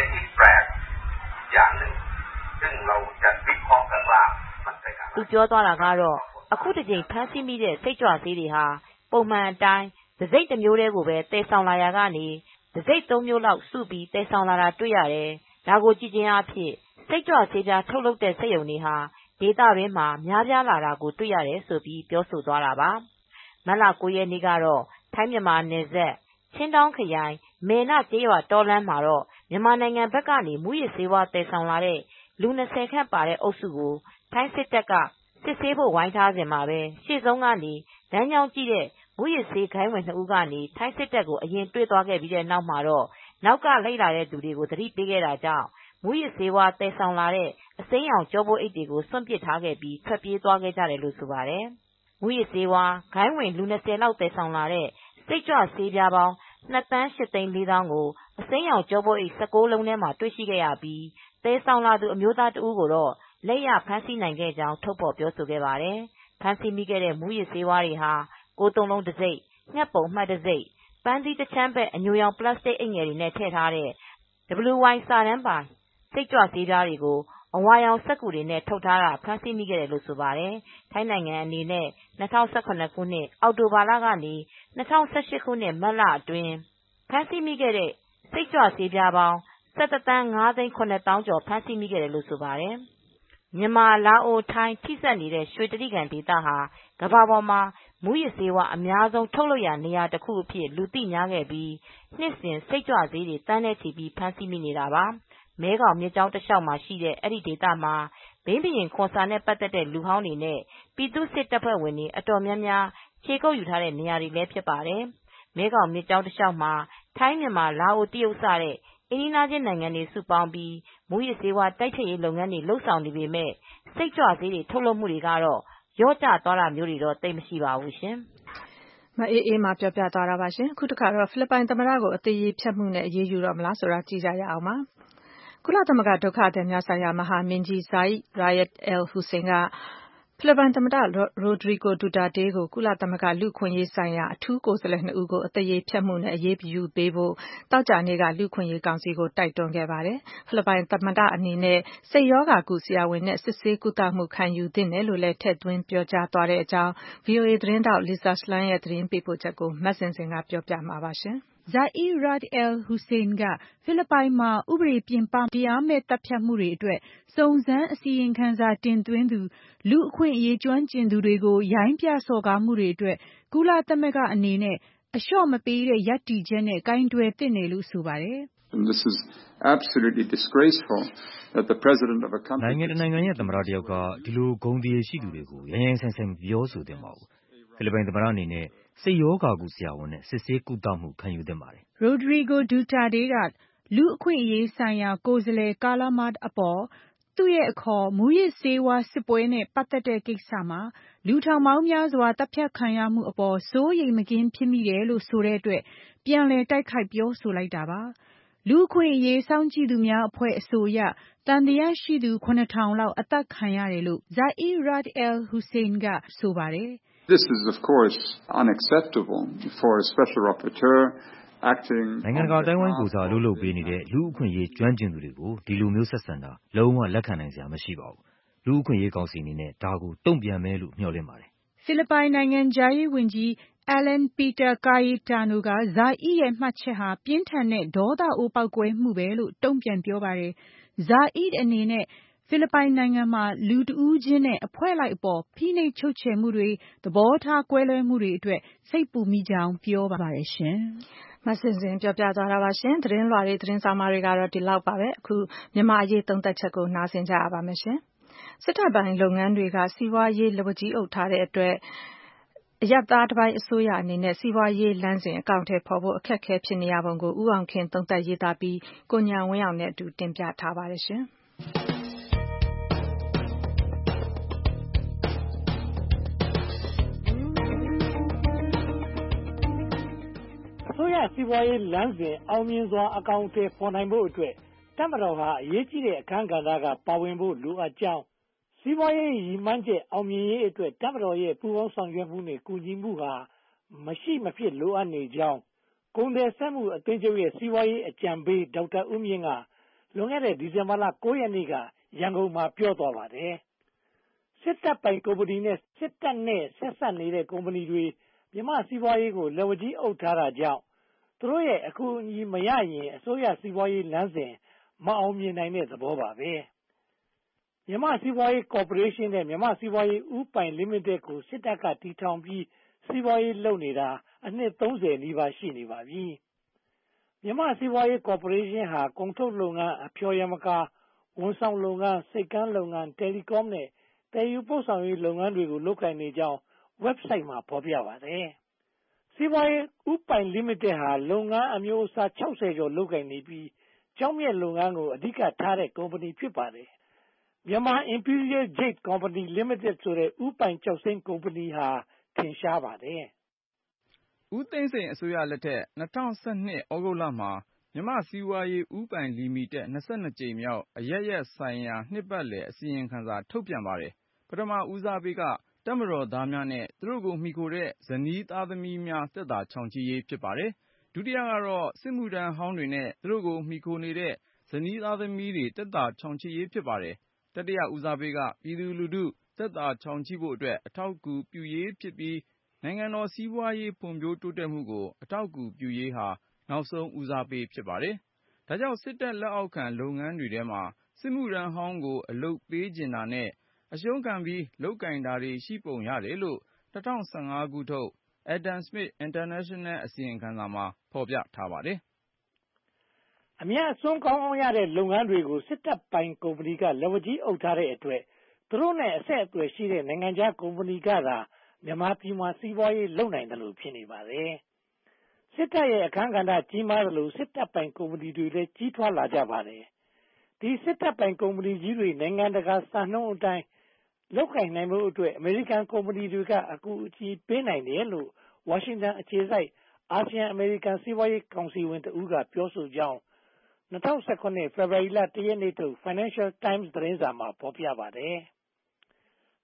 သူပြောသွားတာကတော့ အခုတကြိမ်ဖမ်းဆီးမိတဲ့စိတ်ကြွဆေးတွေဟာပုံမှန်အတိုင်းတံဆိပ်တမျိုးတည်းကိုပဲသယ်ဆောင်လာရာကနေတံဆိပ် 3 မျိုးလောက်စုပြီးသယ်ဆောင်လာတာတွေ့ရတယ်။ ဒါကိုကြည့်ခြင်းအားဖြင့်စိတ်ကြွဆေးပြားထုတ်လုပ်တဲ့စက်ရုံတွေဟာဒေသတွင်းမှာများပြားလာတာကိုတွေ့ရတယ်လို့ပြောဆိုသွားတာပါ။ မတ်လ 9 ရက်နေ့ကတော့ထိုင်းမြန်မာနယ်စပ်ချင်းဒေါင်းခရိုင်မယ်နကျေးရွာတောလမ်းမှာတော့မြန်မာနိုင်ငံဘက်ကနေမူးယစ်ဆေးဝါးသယ်ဆောင်လာတဲ့လူ 20 ခန့်ပါတဲ့အုပ်စုကိုထိုင်းစစ်တပ်ကစစ်ဆေးဖို့ဝိုင်းထားစဉ်မှာပဲရှေ့ဆုံးကနေလမ်းကြောင်းကြည့်တဲ့မူးယစ်ဆေးဂိုဏ်းဝင် 2 ဦးကနေထိုင်းစစ်တပ်ကိုအရင်တွေ့သွားခဲ့ပြီးတဲ့နောက်မှာတော့နောက်ကလိုက်လာတဲ့သူတွေကိုသတိပေးခဲ့တာကြောင့်မူးယစ်ဆေးဝါးသယ်ဆောင်လာတဲ့အစိမ်းရောင်ကျောပိုးအိတ်တွေကိုစွန့်ပစ်ထားခဲ့ပြီးထွက်ပြေးသွားခဲ့ကြတယ်လို့ဆိုပါတယ်။ မူးယစ်ဆေးဝါးဂိုဏ်းဝင်လူ 20 လောက်သယ်ဆောင်လာတဲ့စိတ်ကြွဆေးပြားပေါင်း 2 သန်း 8 သိန်း 4 သောင်းကိုအစိမ်းရောင်ကျောပိုးအိတ် 19 လုံးထဲမှာတွေ့ရှိခဲ့ရပြီးသယ်ဆောင်လာသူအမျိုးသားတဦးကိုတော့လက်ရဖမ်းဆီးနိုင်ခဲ့ကြောင်းထုတ်ဖော်ပြောဆိုခဲ့ပါတယ်။ ဖမ်းဆီးမိခဲ့တဲ့မူးယစ်ဆေးဝါးတွေဟာ 9 တုံးလုံးတံဆိပ်၊ ငှက်ပုံမှတ်တံဆိပ်၊ ပန်းသီးတခြမ်းဘက်အညိုရောင်ပလတ်စတစ်အိတ်ငယ်တွေနဲ့ထည့်ထားတဲ့ WY စာတမ်းပါစိတ်ကြွဆေးတွေကိုအဝါရောင်စက္ကူတွေနဲ့ထုတ်ထားတာဖမ်းဆီးမိခဲ့တယ်လို့ဆိုပါတယ်။ ထိုင်းနိုင်ငံအနေနဲ့ ၂၀၁၇ ခုနှစ်အောက်တိုဘာလကနေ ၂၀၁၈ ခုနှစ်မတ်လအတွင်းဖမ်းဆီးမိခဲ့တဲ့စိတ်ကြွဆေးပေါင်း 11 သန်း 5 သိန်း 7 သောင်းကျော်ဖမ်းဆီးမိခဲ့တယ်လို့ဆိုပါတယ်။ မြန်မာ၊ လာအို၊ ထိုင်းထိစပ်နေတဲ့ရွှေတြိဂံဒေသဟာကမ္ဘာပေါ်မှာမူးယစ်ဆေးဝါးအများဆုံးထုတ်လုပ်ရာနေရာတခုအဖြစ်လူသိများခဲ့ပြီးနှစ်စဉ်စိတ်ကြွဆေးတွေသန်းနဲ့ချီပြီးဖမ်းဆီးမိနေတာပါ။ မဲခေါင်မြစ်ကြောင်းတလျှောက်မှာရှိတဲ့အဲဒီဒေသမှာဘိန်းဘုရင်ခွန်ဆာနဲ့ပတ်သက်တဲ့လူဟောင်းတွေနဲ့ပြည်သူ့စစ်တပ်ဖွဲ့ဝင်တွေအတော်များများခြေကုပ်ယူထားတဲ့နေရာတွေလည်းဖြစ်ပါတယ်။ မဲခေါင်မြစ်ကြောင်းတလျှောက်မှာထိုင်းမြန်မာလာအိုတရုတ်စတဲ့အိမ်နီးချင်းနိုင်ငံတွေစုပေါင်းပြီးမူးယစ်ဆေးဝါးတိုက်ဖျက်ရေးလုပ်ငန်းတွေလုပ်ဆောင်နေပေမယ့်စိတ်ကြွဆေးတွေထုတ်လုပ်မှုတွေကတော့လျော့ကျသွားတာမျိုးတွေတော့သိပ်မရှိပါဘူးရှင်။မအေးအေးမာပြောပြသွားတာပါ။ အခုတခါတော့ဖိလစ်ပိုင်သမ္မတကိုအသေရေဖျက်မှုနဲ့အရေးယူတော့မလားဆိုတာကြည့်ကြရအောင်ပါ။ ကုလသမဂ္ဂဒုက္ခသည်များဆိုင်ရာမဟာမင်းကြီး Zeid Ra'ad al-Hussein ကဖိလစ်ပိုင်သမ္မတ Rodrigo Duterte ကို ကုလသမဂ္ဂလူ့အခွင့်အရေးဆိုင်ရာအထူးကိုယ်စားလှယ် 2 ဦးကို အသရေဖျက်မှုနဲ့ အရေးယူပေးဖို့ သောကြာနေ့က လူ့အခွင့်အရေးကောင်စီကို တိုက်တွန်းခဲ့ပါတယ်။ ဖိလစ်ပိုင်သမ္မတအနေနဲ့ စိတ်ရောဂါကုဆရာဝန်နဲ့ စစ်ဆေးကုသမှုခံယူသင့်တယ်လို့လည်း ထည့်သွင်းပြောကြားသွားတဲ့အကြောင်း VOA သတင်းထောက် Lisa Schlein ရဲ့သတင်းပေးပို့ချက်ကို မဇင်ဇင်ကပြောပြမှာပါ။ Zeid Ra'ad al-Hussein က ဖိလစ်ပိုင်မှာ ဥပဒေပြင်ပတရားမဲ့သတ်ဖြတ်မှုတွေအတွက်စုံစမ်းအစီရင်ခံစာတင်သွင်းသူ လူ့အခွင့်အရေးကျွမ်းကျင်သူတွေကို ရိုင်းပြစော်ကားမှုတွေအတွက် ကုလသမဂ္ဂအနေနဲ့အလျှော့မပေးတဲ့ရပ်တည်ချက်နဲ့ကိုင်တွယ်သင့်တယ်လို့ဆိုပါတယ်။ This is absolutely disgraceful that the president of a country နိုင်ငံတနိုင်ငံရဲ့သမ္မတတစ်ယောက်ကဒီလိုဂုဏ်သတင်းရှိသူတွေကိုရိုင်းရိုင်းဆိုင်ဆိုင်မပြောဆိုသင့်ပါဘူး။ ဖိလစ်ပိုင်သမ္မတအနေနဲ့စိတ်ရောဂါကုဆရာဝန်နဲ့စစ်ဆေးကုသမှုခံယူသင့်ပါတယ်။ Rodrigo Duterte ကလူ့အခွင့်အရေးဆိုင်ရာကိုယ်စားလှယ် Carla Mad အပေါ်သူ့ရဲ့အခေါ်မူးယစ်ဆေးဝါးစစ်ပွဲနဲ့ပတ်သက်တဲ့ကိစ္စမှာလူထောင်ပေါင်းများစွာသတ်ဖြတ်ခံရမှုအပေါ်စိုးရိမ်မကင်းဖြစ်မိတယ်လို့ဆိုတဲ့အတွက်ပြန်လည်တိုက်ခိုက်ပြောဆိုလိုက်တာပါ။ လူ့အခွင့်အရေးစောင့်ကြည့်သူများအဖွဲ့အဆိုအရသံသယရှိသူ 7,000 လောက်အသတ်ခံရတယ်လို့ Zeid Ra'ad al-Hussein ကဆိုပါတယ်။ This is of course unacceptable for a special rapporteur acting နိုင်ငံတကာအတိုင်းဝိုင်းကိုစားအလုပ်လုပ်ပေးနေတဲ့လူ့အခွင့်အရေးကျွမ်းကျင်သူတွေကိုဒီလိုမျိုးဆက်ဆံတာလုံးဝလက်ခံနိုင်စရာမရှိပါဘူး။လူ့အခွင့်အရေးကောင်စီအနေနဲ့ဒါကိုတုံ့ပြန်မယ်လို့မျှော်လင့်ပါတယ်။ဖိလစ်ပိုင်နိုင်ငံခြားရေးဝန်ကြီး Alan Peter Cayetano က Zeid ရဲ့မှတ်ချက်ဟာပြင်းထန်တဲ့ဒေါသအိုးပေါက်ကွဲမှုပဲလို့တုံ့ပြန်ပြောပါတယ်။ Zeid အနေနဲ့ဖိလစ်ပိုင်နိုင်ငံမှာလူတဦးချင်းနဲ့အဖွဲ့လိုက်အပေါ်ဖိနှိပ်ချုပ်ချယ်မှုတွေသဘောထားကွဲလွဲမှုတွေအတွက်စိတ်ပူမိကြောင်းပြောပါတယ်ရှင်။မဆင်ဆင်ပြောပြသွားတာပါရှင်။သတင်းလွှာတွေသတင်းစာမာတွေကတော့ဒီလောက်ပါပဲ။အခုမြန်မာအရေးသုံးသပ်ချက်ကိုနားဆင်ကြရပါမယ်ရှင်။စစ်တပ်ပိုင်းလုပ်ငန်းတွေကစီးပွားရေးလက်ဝါးကြီးအုပ်ထားတဲ့အတွက်အရပ်သားတစ်ပိုင်းအစိုးရအနေနဲ့စီးပွားရေးလမ်းစဉ်အကောင်အထည်ဖော်ဖို့အခက်အခဲဖြစ်နေရပုံကိုဦးအောင်ခင်သုံးသပ်ရေးသားပြီးကိုဉာဏ်ဝင်းအောင်နဲ့အတူတင်ပြထားပါတယ်ရှင်။အစိုးရစီးပွားရေးလမ်းစဉ်အောင်မြင်စွာအကောင်အထည်ဖော်နိုင်ဖို့အတွက်တပ်မတော်ဟာအရေးကြီးတဲ့အခန်းကဏ္ဍကပါဝင်ဖို့လိုအပ်ကြောင်းစီးပွားရေးရည်မှန်းချက်အောင်မြင်ရေးအတွက်တပ်မတော်ရဲ့ပူးပေါင်းဆောင်ရွက်မှုနဲ့ကူညီမှုဟာမရှိမဖြစ်လိုအပ်နေကြောင်းကုန်သည်စက်မှုအသင်းချုပ်ရဲ့စီးပွားရေးအကြံပေးဒေါက်တာဦးမြင့်ကလွန်ခဲ့တဲ့ဒီဇင်ဘာလ 9 ရက်နေ့ကရန်ကုန်မှာပြောသွားပါတယ်။စစ်တပ်ပိုင်ကုမ္ပဏီနဲ့စစ်တပ်နဲ့ဆက်စပ်နေတဲ့ကုမ္ပဏီတွေမြန်မာစီးပွားရေးကိုလက်ဝါးကြီးအုပ်ထားတာကြောင့်သူတို့ရဲ့အကူအညီမရရင်အစိုးရစီးပွားရေးလမ်းစဉ်မအောင်မြင်နိုင်တဲ့သဘောပါပဲ။မြန်မာစီးပွားရေးကော်ပိုရေးရှင်းနဲ့မြန်မာစီးပွားရေးဦးပိုင်လိမိတက်ကိုစစ်တပ်ကတည်ထောင်ပြီးစီးပွားရေးလုပ်နေတာအနှစ် 30 နီးပါးရှိနေပါပြီ။မြန်မာစီးပွားရေးကော်ပိုရေးရှင်းဟာကုန်ထုတ်လုပ်ငန်းအဖျော်ယမကာဝန်ဆောင်လုပ်ငန်းစိတ်ကမ်းလုပ်ငန်းတယ်လီကောမ်နဲ့တည်ယူပို့ဆောင်ရေးလုပ်ငန်းတွေကိုလုပ်ကိုင်နေကြောင်း website မှာဖော်ပြပါတယ်။စီးပွားရေးဦးပိုင်လိမိတက်ဟာလုပ်ငန်းအမျိုးအစား 60 ကျော်လုပ်ကိုင်နေပြီးကျောက်မျက်လုပ်ငန်းကိုအဓိကထားတဲ့ကုမ္ပဏီဖြစ်ပါတယ်။ Myanmar Imperial Jade Company Limited ဆိုတဲ့ဦးပိုင်ကျောက်စိမ်းကုမ္ပဏီဟာထင်ရှားပါတယ်။ဦးသိန်းစိန်အစိုးရလက်ထက်2012 သြဂုတ်လမှာမြန်မာ့စီးပွားရေးဦးပိုင်လီမိတက်22 ကြိမ်မြောက်အရပ်ရပ်ဆိုင်ရာနှစ်ပတ်လည်အစီရင်ခံစာထုတ်ပြန်ပါတယ်။ပထမဦးစားပေးကတပ်မတော်သားများနဲ့သူတို့ကိုမှီခိုတဲ့ဇနီးသားသမီးများသက်သာချောင်ချိရေးဖြစ်ပါတယ်။ဒုတိယကတော့စစ်မှုထမ်းဟောင်းတွေနဲ့သူတို့ကိုမှီခိုနေတဲ့ဇနီးသားသမီးတွေသက်သာချောင်ချိရေးဖြစ်ပါတယ်။တတိယဦးစားပေးကပြည်သူလူထုသက်သာချောင်ချိဖို့အတွက်အထောက်အကူပြုရေးဖြစ်ပြီးနိုင်ငံတော်စီးပွားရေးဖွံ့ဖြိုးတိုးတက်မှုကိုအထောက်အကူပြုရေးဟာနောက်ဆုံးဦးစားပေးဖြစ်ပါတယ်။ဒါကြောင့်စစ်တပ်လက်အောက်ခံလုပ်ငန်းတွေထဲမှာစစ်မှုထမ်းဟောင်းကိုအလုပ်ပေးချင်တာနဲ့အရှုံးခံပြီးလုပ်ကိုင်တာတွေရှိပုံရတယ်လို့2015 ခုထုတ် Adam Smith International အစီရင်ခံစာမှာဖော်ပြထားပါတယ်။အမြတ်အစွန်းကောင်းအောင်ရတဲ့လုပ်ငန်းတွေကိုစစ်တပ်ပိုင်ကုမ္ပဏီကလက်ဝါးကြီးအုပ်ထားတဲ့အတွက်သူတို့နဲ့အဆက်အသွယ်ရှိတဲ့နိုင်ငံခြားကုမ္ပဏီကသာမြန်မာပြည်မှာစီးပွားရေးလုပ်နိုင်တယ်လို့ဖြစ်နေပါတယ်။စစ်တပ်ရဲ့အခန်းကဏ္ဍကြီးမားသလိုစစ်တပ်ပိုင်ကုမ္ပဏီတွေလည်းကြီးထွားလာကြပါတယ်။ဒီစစ်တပ်ပိုင်ကုမ္ပဏီကြီးတွေနိုင်ငံတကာစံနှုန်းအတိုင်းလုပ်ကိုင်နိုင်ဖို့အတွက်အမေရိကန်ကုမ္ပဏီတွေကအကူအညီပေးနိုင်တယ်လို့ဝါရှင်တန်အခြေစိုက်အာဆီယံအမေရိကန်စီးပွားရေးကောင်စီဝင်တဦးကပြောဆိုကြောင်း2017 ဖေဖော်ဝါရီလ 1 ရက်နေ့ထုတ် Financial Times သတင်းစာမှာဖော်ပြပါတယ်။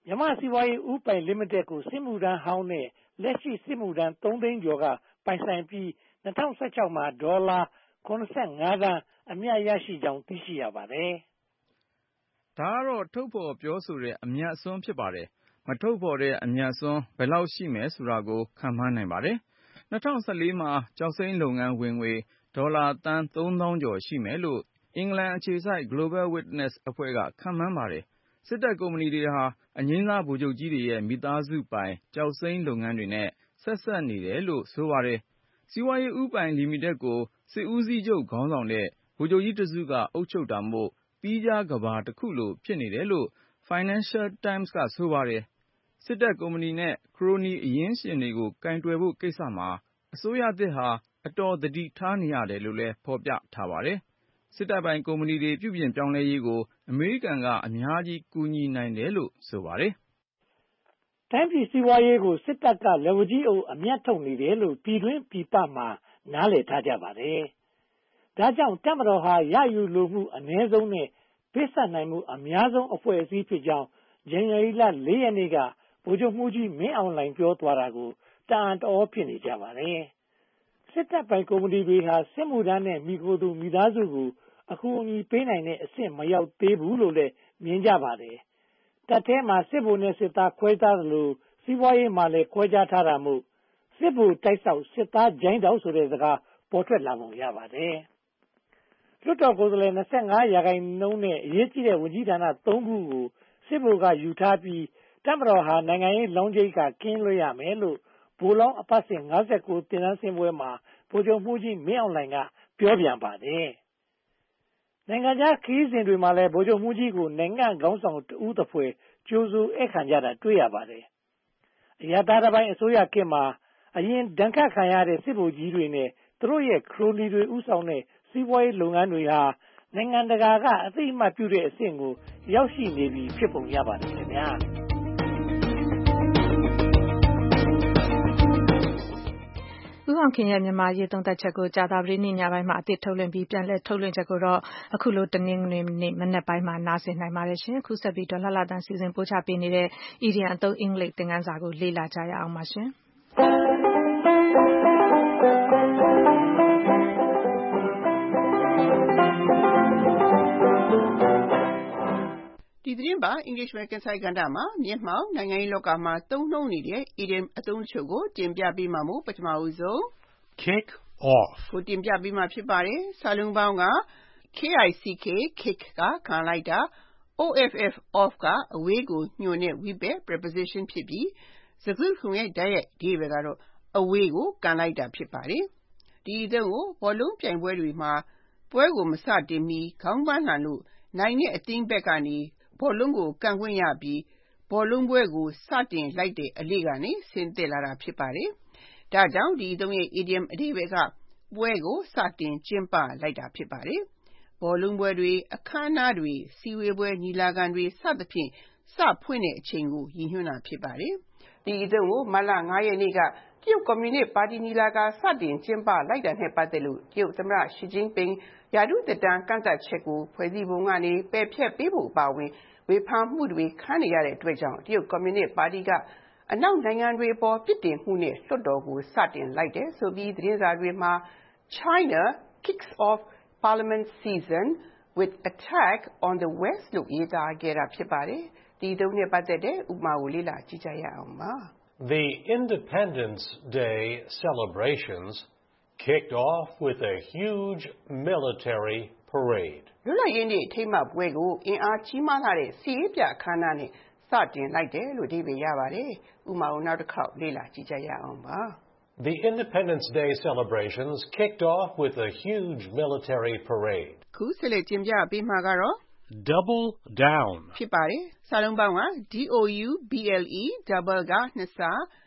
မြန်မာ့စီးပွားရေးဦးပိုင် Limited ကိုစစ်မှုထမ်းဟောင်းနဲ့လက်ရှိစစ်မှုထမ်း3 သိန်းကျော်ကပိုင်ဆိုင်ပြီး2016မှာဒေါ်လာ85 သန်းအမြတ်ရရှိကြောင်းသိရှိရပါတယ်။ဒါကတော့ထုတ်ဖော်ပြောဆိုတဲ့အမြတ်အစွန်းဖြစ်ပါတယ်။မထုတ်ဖော်တဲ့အမြတ်အစွန်းဘယ်လောက်ရှိမယ်ဆိုတာကိုခန့်မှန်းနိုင်ပါတယ်။2014မှာကျောက်စိမ်းလုပ်ငန်းဝင်ငွေဒေါ်လာသန်း3000ကျော်ရှိမယ်လို့အင်္ဂလန်အခြေစိုက် Global Witness အဖွဲ့ကခန့်မှန်းပါတယ်။စစ်တပ်ကုမ္ပဏီတွေဟာအငြိမ်းစားဗိုလ်ချုပ်ကြီးတွေရဲ့မိသားစုပိုင်ကျောက်စိမ်းလုပ်ငန်းတွေနဲ့ဆက်စပ်နေတယ်လို့ဆိုပါတယ်။စီးပွားရေးဦးပိုင်လီမိတက်ကိုစစ်ဦးစီးချုပ်ခေါင်းဆောင်တဲ့ဗိုလ်ချုပ်ကြီးတစုကအုပ်ချုပ်တာမို့သီးခြားကဘာတစ်ခုလိုဖြစ်နေတယ်လို့ Financial Times ကဆိုပါတယ်။စစ်တပ်ကုမ္ပဏီနဲ့ခရိုနီအရင်းရှင်တွေကိုကင်တွယ်ဖို့ကိစ္စမှာအစိုးရသစ်ဟာအတော်သတိထားနေရတယ်လို့လည်းဖော်ပြထားပါတယ်။စစ်တပ်ပိုင်ကုမ္ပဏီတွေပြုပြင်ပြောင်းလဲရေးကိုအမေရိကန်ကအများကြီးကူညီနိုင်တယ်လို့ဆိုပါတယ်။တိုင်းပြည်စီးပွားရေးကိုစစ်တပ်ကလက်ဝါးကြီးအုပ်အမြတ်ထုတ်နေတယ်လို့ပြည်တွင်းပြည်ပမှာနားလည်ထားကြပါတယ်။ဒါကြောင့်တပ်မတော်ဟာရယူလိုမှုအ ਨੇ ဆုံးနဲ့ပေးဆပ်နိုင်မှုအများဆုံးအဖွဲ့အစည်းဖြစ်ကြောင်းဇန်နဝါရီလ4 ရက်နေ့ကဗိုလ်ချုပ်မှူးကြီးမင်းအောင်လှိုင်ပြောသွားတာကိုတအံ့တဩဖြစ်နေကြပါတယ်။စစ်တပ်ပိုင်ကုမ္ပဏီတွေဟာစစ်မှုထမ်းနဲ့မိခိုသူမိသားစုကိုအကူအညီပေးနိုင်တဲ့အဆင့်မရောက်သေးဘူးလို့လည်းမြင်ကြပါတယ်။တပ်ထဲမှာစစ်ဗိုလ်နဲ့စစ်သားခွဲခြားသလိုစီးပွားရေးမှာလည်းခွဲခြားထားတာမို့စစ်ဗိုလ်တိုက်ဆောက်စစ်သားဂျိုင်းတောက်ဆိုတဲ့စကားပေါ်ထွက်လာပုံရပါတယ်။လွှတ်တော်ကိုယ်စားလှယ်25 ရာခိုင်နှုန်းနဲ့အရေးကြီးတဲ့ဝန်ကြီးဌာန3ခုကိုစစ်ဗိုလ်ကယူထားပြီးတပ်မတော်ဟာနိုင်ငံရေးလောင်းကြီးကကင်းလွတ်ရမယ်လို့ဗိုလ်လောင်းအပတ်စဉ်59တင်နန်းစင်ပွဲမှာဗိုလ်ချုပ်မှူးကြီးမင်းအောင်လှိုင်ကပြောပြန်ပါတယ်။နိုင်ငံခြားခရီးစဉ်တွေမှာလည်းဗိုလ်ချုပ်မှူးကြီးကိုနိုင်ငံခေါင်းဆောင်တဦးတစ်ဖွဲ့ကြိုဆိုဧည့်ခံကြတာတွေ့ရပါတယ်။အရသာတပိုင်းအစိုးရခေတ်မှာအရင်ဒဏ်ခတ်ခံရတဲ့စစ်ဗိုလ်ကြီးတွေနဲ့သူတို့ရဲ့ခရိုနီတွေဥဆောင်တဲ့စီးပွားရေးလုပ်ငန်းတွေဟာနိုင်ငံတကာကအသိအမှတ်ပြုတဲ့အဆင့်ကိုရောက်ရှိနေပြီဖြစ်ပုံရပါတယ်ခင်ဗျာ။ဦးအောင်ခင်ရဲ့မြန်မာရေးသုံးသပ်ချက်ကိုကြာသပတေးနေ့ညပိုင်းမှာအသစ်ထုတ်လွှင့်ပြီးပြန်လည်ထုတ်လွှင့်ချက်ကိုတော့အခုလိုတနင်္ဂနွေနေ့မနက်ပိုင်းမှာနားဆင်နိုင်ပါတယ်ရှင်။ခုဆက်ပြီးဒေါ်လှလှတန်းစီစဉ်ပို့ချပေးနေတဲ့ Idiom အသုံးအင်္ဂလိပ်သင်ခန်းစာကိုလေ့လာကြရအောင်ပါရှင်။ဒီသတင်းပါ English American ဆိုင်ကဏ္ဍမှာမျက်မှောက်နိုင်ငံရေးလောကမှာသုံးနှုန်းနေတဲ့ idiom အသုံးချို့ကိုတင်ပြပေးမှာမို့ပထမဦးဆုံး kick off ကိုတင်ပြပေးမှာဖြစ်ပါတယ်။စာလုံးပေါင်းက kick ကခံလိုက်တာ off ကအဝေးကိုညွှန်တဲ့ webel preposition ဖြစ်ပြီးစကားခုံရဲ့တိုက်ရိုက်အဓိပ္ပာယ်ကတော့အဝေးကိုကန်လိုက်တာဖြစ်ပါတယ်။ဒီအသုံးကိုဘောလုံးပြိုင်ပွဲတွေမှာပွဲကိုမစတင်မီခေါင်းပန်းလှန်လို့နိုင်တဲ့အသင်းဘက်ကနေဘောလုံးကိုကန်ခွင့်ရပြီးဘောလုံးပွဲကိုစတင်လိုက်တဲ့အလေကနေဆင်းသက်လာတာဖြစ်ပါတယ်။ဒါကြောင့်ဒီအသုံးရဲ့ idiom အဓိပ္ပာယ်ကပွဲကိုစတင်ကျင်းပလိုက်တာဖြစ်ပါတယ်။ဘောလုံးပွဲတွေအခမ်းအနားတွေစီဝေပွဲညီလာခံတွေစသဖြင့်စဖွင့်တဲ့အချိန်ကိုရည်ညွှန်းတာဖြစ်ပါတယ်။ဒီအသုံးကိုမတ်လ9 ရက်နေ့ကတရုတ်ကွန်မြူနစ်ပါတီညီလာခံစတင်ကျင်းပလိုက်တာနဲ့ပတ်သက်လို့တရုတ်သမ္မတရှီကျင်းပင်ရာထူးသက်တမ်းကန့်သတ်ချက်ကိုဖွဲ့စည်းပုံကနေပယ်ဖျက်ပေးဖို့ပါဝင်ဝေဖန်မှုတွေခံနေရတဲ့အတွက်ကြောင့်တရုတ်ကွန်မြူနစ်ပါတီကအနောက်နိုင်ငံတွေပေါ်ပြစ်တင်မှုနဲ့လွှတ်တော်ကိုစတင်လိုက်တယ်ဆိုပြီးသတင်းစာတွေမှာ China kicks off Parliament season with attack on the West လို့ရေးသားခဲ့တာဖြစ်ပါတယ်။ဒီအသုံးနဲ့ပတ်သက်တဲ့ဥပမာကိုလေ့လာကြည့်ကြရအောင်ပါ။ The Independence Day celebrations kicked off with a huge military parade. လွတ်လပ်ရေးနေ့အထိမ်းအမှတ်ပွဲကိုအင်အားကြီးမားလာတဲ့စစ်ရေးပြအခမ်းအနားနဲ့စတင်လိုက်တယ်လို့အဓိပ္ပာယ်ရပါတယ်။ဥပမာကိုနောက်တစ်ခေါက်လေ့လာကြည့်ကြရအောင်ပါ။ The Independence Day celebrations kicked off with a huge military parade. ခုဆက်လက်တင်ပြပေးမှာကတော့ double down ဖြစ်ပါတယ်။စာလုံးပေါင်းက double ကနှစ်ဆ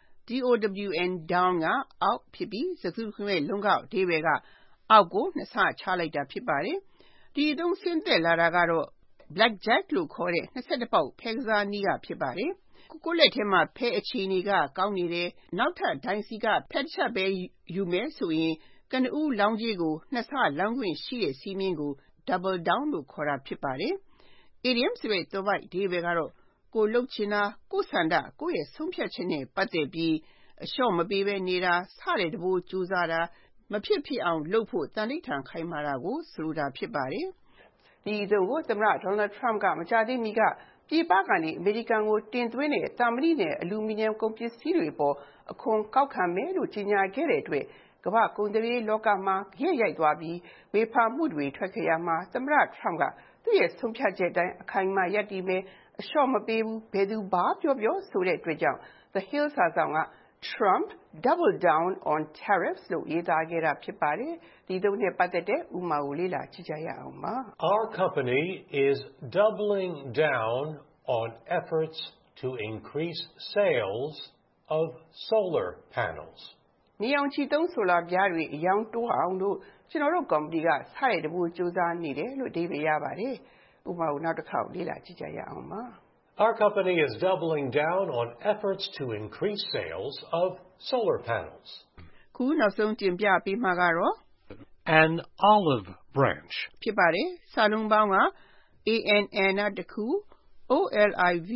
down ကအောက်ဖြစ်ပြီးစကားစုရဲ့လုံးကောက်အဓိပ္ပာယ်ကအောက်ကိုနှစ်ဆချလိုက်တာဖြစ်ပါတယ်။ဒီအသုံးဆင်းသက်လာတာကတော့ blackjack လို့ခေါ်တဲ့22ပေါက်ဖဲကစားနည်းကဖြစ်ပါတယ်။ကိုယ့်လက်ထဲမှာဖဲအခြေအနေကကောင်းနေတယ်နောက်ထပ်ဒိုင်စီကဖဲတစ်ချက်ပဲယူမယ်ဆိုရင်ကနဦးလောင်းကြီးကိုနှစ်ဆလောင်းခွင့်ရှိတဲ့စီးမင်းကို double down လို့ခေါ်တာဖြစ်ပါတယ်။ idiom ဆိုတဲ့သွယ်ဝိုက်အဓိပ္ပာယ်ကတော့ကိုလှုပ်ချင်တာကိုဆန္ဒကိုရဲ့ဆုံးဖြတ်ချက်နဲ့ပတ်သက်ပြီးအလျှော့မပေးဘဲနေတာစတဲ့တဘိုးကြိုးစားတာမဖြစ်ဖြစ်အောင်လုပ်ဖို့တန်ဋိဌာန်ခိုင်မာတာကိုဆိုလိုတာဖြစ်ပါတယ်။ဒီအသုံးကိုသမ္မတ Donald Trump ကမကြာသေးမီကပြည်ပကနေအမေရိကန်ကိုတင်သွင်းတဲ့သံမဏိနဲ့အလူမီနီယံကုန်ပစ္စည်းတွေပေါ်အခွန်ကောက်ခံမယ်လို့ကြေညာခဲ့တဲ့အတွက်ကမ္ဘာကုန်သွယ်ရေးလောကမှာရက်ရိုက်သွားပြီးဝေဖန်မှုတွေထွက်ခဲ့ရမှာသမ္မတ Trump ကသူ့ရဲ့ဆုံးဖြတ်ချက်တိုင်းအခိုင်အမာရပ်တည်မယ်အလျှော့မပေးဘူးဘယ်သူဘာပြောဆိုတဲ့အတွက်ကြောင့် The Hill စာစောင်က Trump doubled down on tariffs လို့ရေးသားခဲ့တာဖြစ်ပါတယ်။ဒီသုံးနဲ့ပတ်သက်တဲ့ဥပမာကိုလေ့လာကြည့်ကြရအောင်ပါ။ Our company is doubling down on efforts to increase sales of solar panels. နေအောင်ခြည်သုံးဆိုလာပြားတွေအယောင်တိုးအောင်လို့ကျွန်တော်တို့ကုမ္ပဏီကစတဲ့တဘိုးစူးစမ်းနေတယ်လို့အဓိပ္ပာယ်ရပါတယ်။ဥပမာကိုနောက်တစ်ခေါက်လေ့လာကြည့်ကြရအောင်ပါ။ Our company is doubling down on efforts to increase sales of solar panels. ခုနောက်ဆုံးတင်ပြပေးမှာကတော့ An olive branch ဖြစ်ပါတယ်။စာလုံးပေါင်းက ANN တခု OLIVE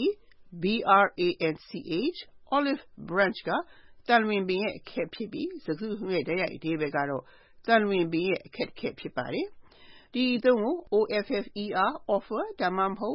BRANCH olive branch ကတန်လွင်ပင်ရဲ့အခက်ဖြစ်ပြီးစကားစုရဲ့တိုက်ရိုက်အဓိပ္ပာယ်ကတော့တန်လွင်ပင်ရဲ့အခက်ဖြစ်ပါတယ်။ဒီအသုံးကို offer ဒါမှမဟုတ်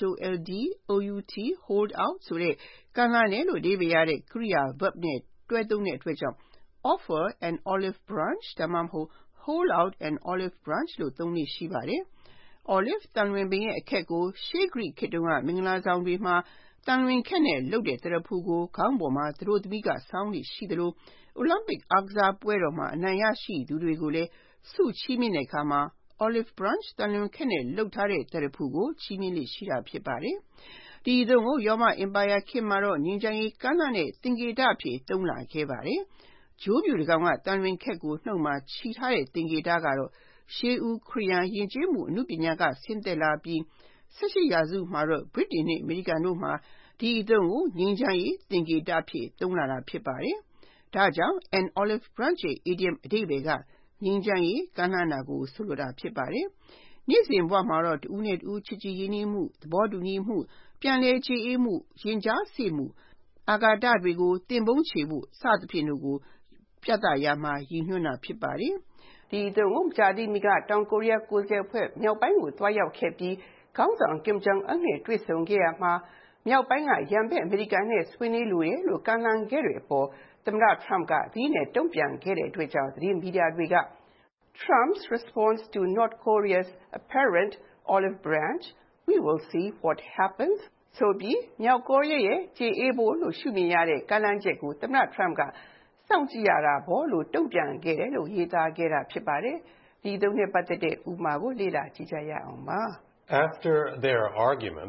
hold out ဆိုတဲ့ကဏ္ဍနဲ့လို့အဓိပ္ပာယ်ရတဲ့ကရိယာ verb နဲ့တွဲသုံးတဲ့အတွက်ကြောင့် offer an olive branch ဒါမှမဟုတ် hold out an olive branch လို့သုံးလို့ရှိပါတယ်။ Olive တန်လွင်ပင်ရဲ့အခက်ကိုရှေးဂရိခေတ်တုန်းကမင်္ဂလာဆောင်တွေမှာတန်လွင်ခက်နဲ့လုပ်တဲ့သရဖူကိုခေါင်းပေါ်မှာသူတို့သမီးကဆောင်းလို့ရှိသလို Olympic အားကစားပွဲတော်မှာအနိုင်ရရှိသူတွေကိုလည်းဆုချီးမြှင့်တဲ့အခါမှာ olive branch တန်လွင်ခက်နဲ့လုပ်ထားတဲ့သရဖူကိုချီးမြှင့်လို့ရှိတာဖြစ်ပါတယ်။ဒီအသုံးကိုရောမအင်ပါယာခေတ်မှာတော့ငြိမ်းချမ်းရေးကဏ္ဍနဲ့သင်္ကေတအဖြစ်သုံးလာခဲ့ပါတယ်။ဂျိုးပြူတကောင်ကတန်လွင်ခက်ကိုနှုတ်မှာချီထားတဲ့သင်္ကေတကတော့ရှေးဦးခရစ်ယာန်ယဉ်ကျေးမှုအမှုပညာကဆင်းသက်လာပြီး18ရာစုမှာတော့ဗြိတိန်နဲ့အမေရိကန်တို့မှာဒီအသုံးကိုငြိမ်းချမ်းရေးသင်္ကေတအဖြစ်သုံးလာတာဖြစ်ပါတယ်။ဒါကြောင့် an olive branch ရဲ့ idiom အဓိပ္ပာယ်ကငြိမ်းချမ်းရေးကမ်းလှမ်းတာကိုဆိုလိုတာဖြစ်ပါတယ်။နေ့စဉ်ဘဝမှာတော့တဦးနဲ့တဦးချစ်ကြည်ရင်းနှီးမှုသဘောတူညီမှုပြန်လည်ချေအေးမှုရင်ကြားစေ့မှုအာဃာတတွေကိုတင်ပုံးချေမှုစသဖြင့်တို့ကိုပြသရမှာရည်ညွှန်းတာဖြစ်ပါတယ်။ဒီအသုံးကိုမကြာသေးမီကတောင်ကိုရီးယားကိုယ်စားလှယ်အဖွဲ့မြောက်ပိုင်းကိုတွားရောက်ခဲ့ပြီးခေါင်းဆောင် Kim Jong Un နဲ့တွေ့ဆုံခဲ့ရမှာမြောက်ပိုင်းကရန်ဘက်အမေရိကန်နဲ့ဆွေးနွေးလိုတယ်လို့ကမ်းလှမ်းခဲ့တဲ့အပေါ်သမ္မတ Trump ကဒီနဲ့တုံ့ပြန်ခဲ့တဲ့အတွက်ကြောင့်သတင်းမီဒီယာတွေက Trump's response to North Korea's apparent olive branch we will see what happens ဆိုပြီးမြောက်ကိုရီးယားရဲ့ကြေအေးဖို့လို့ရှုမြင်ရတဲ့ကမ်းလှမ်းချက်ကိုသမ္မတ Trump ကစောင့်ကြည့်ရတာပေါ့လို့တုံ့ပြန်ခဲ့တယ်လို့ရေးသားခဲ့တာဖြစ်ပါတယ်။ဒီသုံးနဲ့ပတ်သက်တဲ့ဥပမာကိုလေ့လာကြည့်ကြရအောင်ပါ။ After their argument,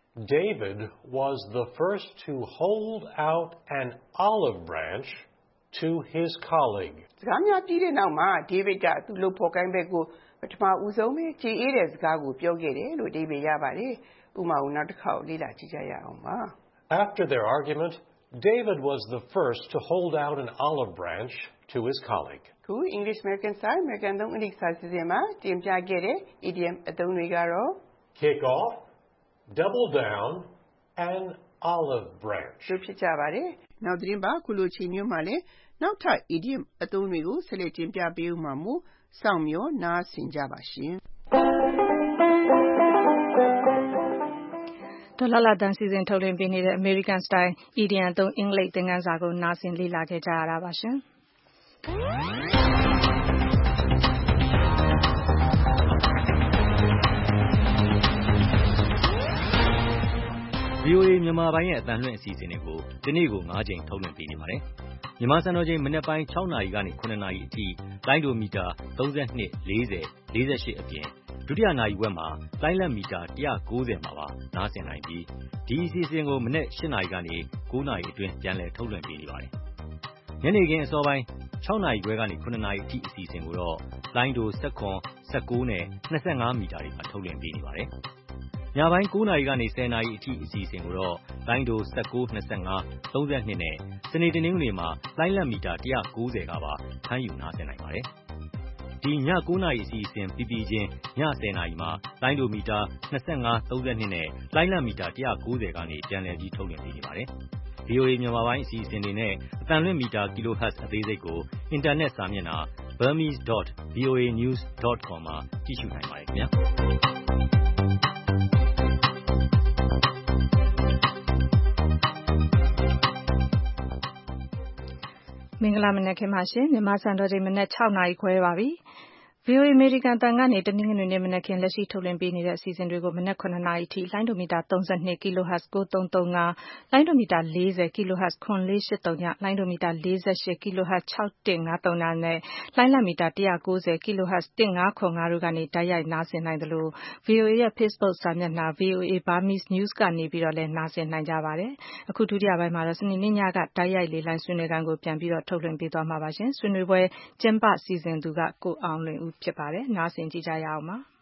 David was the first to hold out an olive branch to his colleague. စကားများပြီးတဲ့နောက်မှာ David ကသူ့လုပ်ဖော်ကိုင်ဘက်ကိုပထမဦးဆုံးပဲကြေအေးတဲ့စကားကိုပြောခဲ့တယ်လို့အဓိပ္ပာယ်ရပါတယ်။ဥပမာကိုနောက်တစ်ခေါက်လေ့လာကြည့်ကြရအောင်ပါ။ After their argument, David was the first to hold out an olive branch to his colleague. ခု English American Style American သုံးအင်္ဂလိပ်စာစီစဉ်မှာတင်ပြခဲ့တဲ့ idiom အသုံးတွေကတော့ kick off, double down, and olive branch. တို့ဖြစ်ကြပါတယ်။နောက်သတင်းပါခုလိုချိန်မျိုးမှာလည်းနောက်ထပ် idiom အသုံးတွေကိုဆက်လက်တင်ပြပေးဦးမှာမို့စောင့်မျှော်နားဆင်ကြပါရှင်။ဒေါ်လာလာတန်စီစဉ်ထုတ်လွှင့်ပေးနေတဲ့ American Style Idiom အသုံးအင်္ဂလိပ်သင်ခန်းစာကိုနားဆင်လေ့လာခဲ့ကြရတာပါရှင်။ VOA မြန်မာပိုင်းရဲ့အသံလွှင့်အစီအစဉ်တွေကိုဒီနေ့ကို9ချိန်ထုတ်လွှင့်ပေးနေပါတယ်။မြန်မာစံတော်ချိန်မနက်ပိုင်း6နာရီကနေ9နာရီအထိလိုင်းဒိုမီတာ32 40 48အပြင်ဒုတိယနာရီဝက်မှာလိုင်းလက်မီတာ190မှာပါနားဆင်နိုင်ပြီးဒီအစီအစဉ်ကိုမနက်8နာရီကနေ9နာရီအတွင်းပြန်လည်ထုတ်လွှင့်ပေးနေပါတယ်။ညနေခင်းအစောပိုင်း6နာရီခွဲကနေ9နာရီအထိအစီအစဉ်ကိုတော့လိုင်းဒို19 19နဲ့25မီတာတွေမှာထုတ်လွှင့်ပေးနေပါတယ်။ညပိုင်း9နာရီကနေ10နာရီအထိအစီအစဉ်ကိုတော့လိုင်းဒို19 25 32နဲ့စနေတနင်္ဂနွေမှာလိုင်းလက်မီတာ190ကပါဖမ်းယူနားဆင်နိုင်ပါတယ်။ဒီည9နာရီအစီအစဉ်ပြီးချင်းည10နာရီမှာလိုင်းဒိုမီတာ25 32နဲ့လိုင်းလံမီတာ190ကနေပြန်လည်ပြီးထုတ်လွှင့်ပေးနေပါတယ်။ VOA မြန်မာပိုင်းအစီအစဉ်တွေနဲ့အသံလွှင့်မီတာ kilohertz အသေးစိတ်ကိုအင်တာနက်စာမျက်နှာ burmese.voanews.com မှာကြည့်ရှုနိုင်ပါတယ်ခင်ဗျာ။မင်္ဂလာမနက်ခင်းပါရှင်မြန်မာစံတော်ချိန်မနက်6နာရီခွဲပါပြီ။ VOA အမေရိကန်တန်ကနေတနင်္ဂနွေနေ့မနက်ခင်းလက်ရှိထုတ်လွှင့်ပေးနေတဲ့အစီအစဉ်တွေကိုမနက်9နာရီထိလိုင်းဒိုမီတာ32 kHz 9335လိုင်းဒိုမီတာ40 kHz 9483လိုင်းဒိုမီတာ48 kHz 6153နဲ့လိုင်းလံမီတာ190 kHz 1505တို့ကနေတိုက်ရိုက်နားဆင်နိုင်သလို VOA ရဲ့ Facebook စာမျက်နှာ VOA Burmese News ကနေပြီးတော့လည်းနားဆင်နိုင်ကြပါတယ်။အခုဒုတိယပိုင်းမှာတော့စနေနေ့ညကတိုက်ရိုက်လေလိုင်းဆွေးနွေးခန်းကိုပြန်ပြီးတော့ထုတ်လွှင့်ပေးသွားမှာပါရှင်။ဆွေးနွေးပွဲကျင်းပစီစဉ်သူကကိုအောင်လွင်ဦးဖြစ်ပါတယ်။နားဆင်ကြည့်ကြရအောင်ပါ။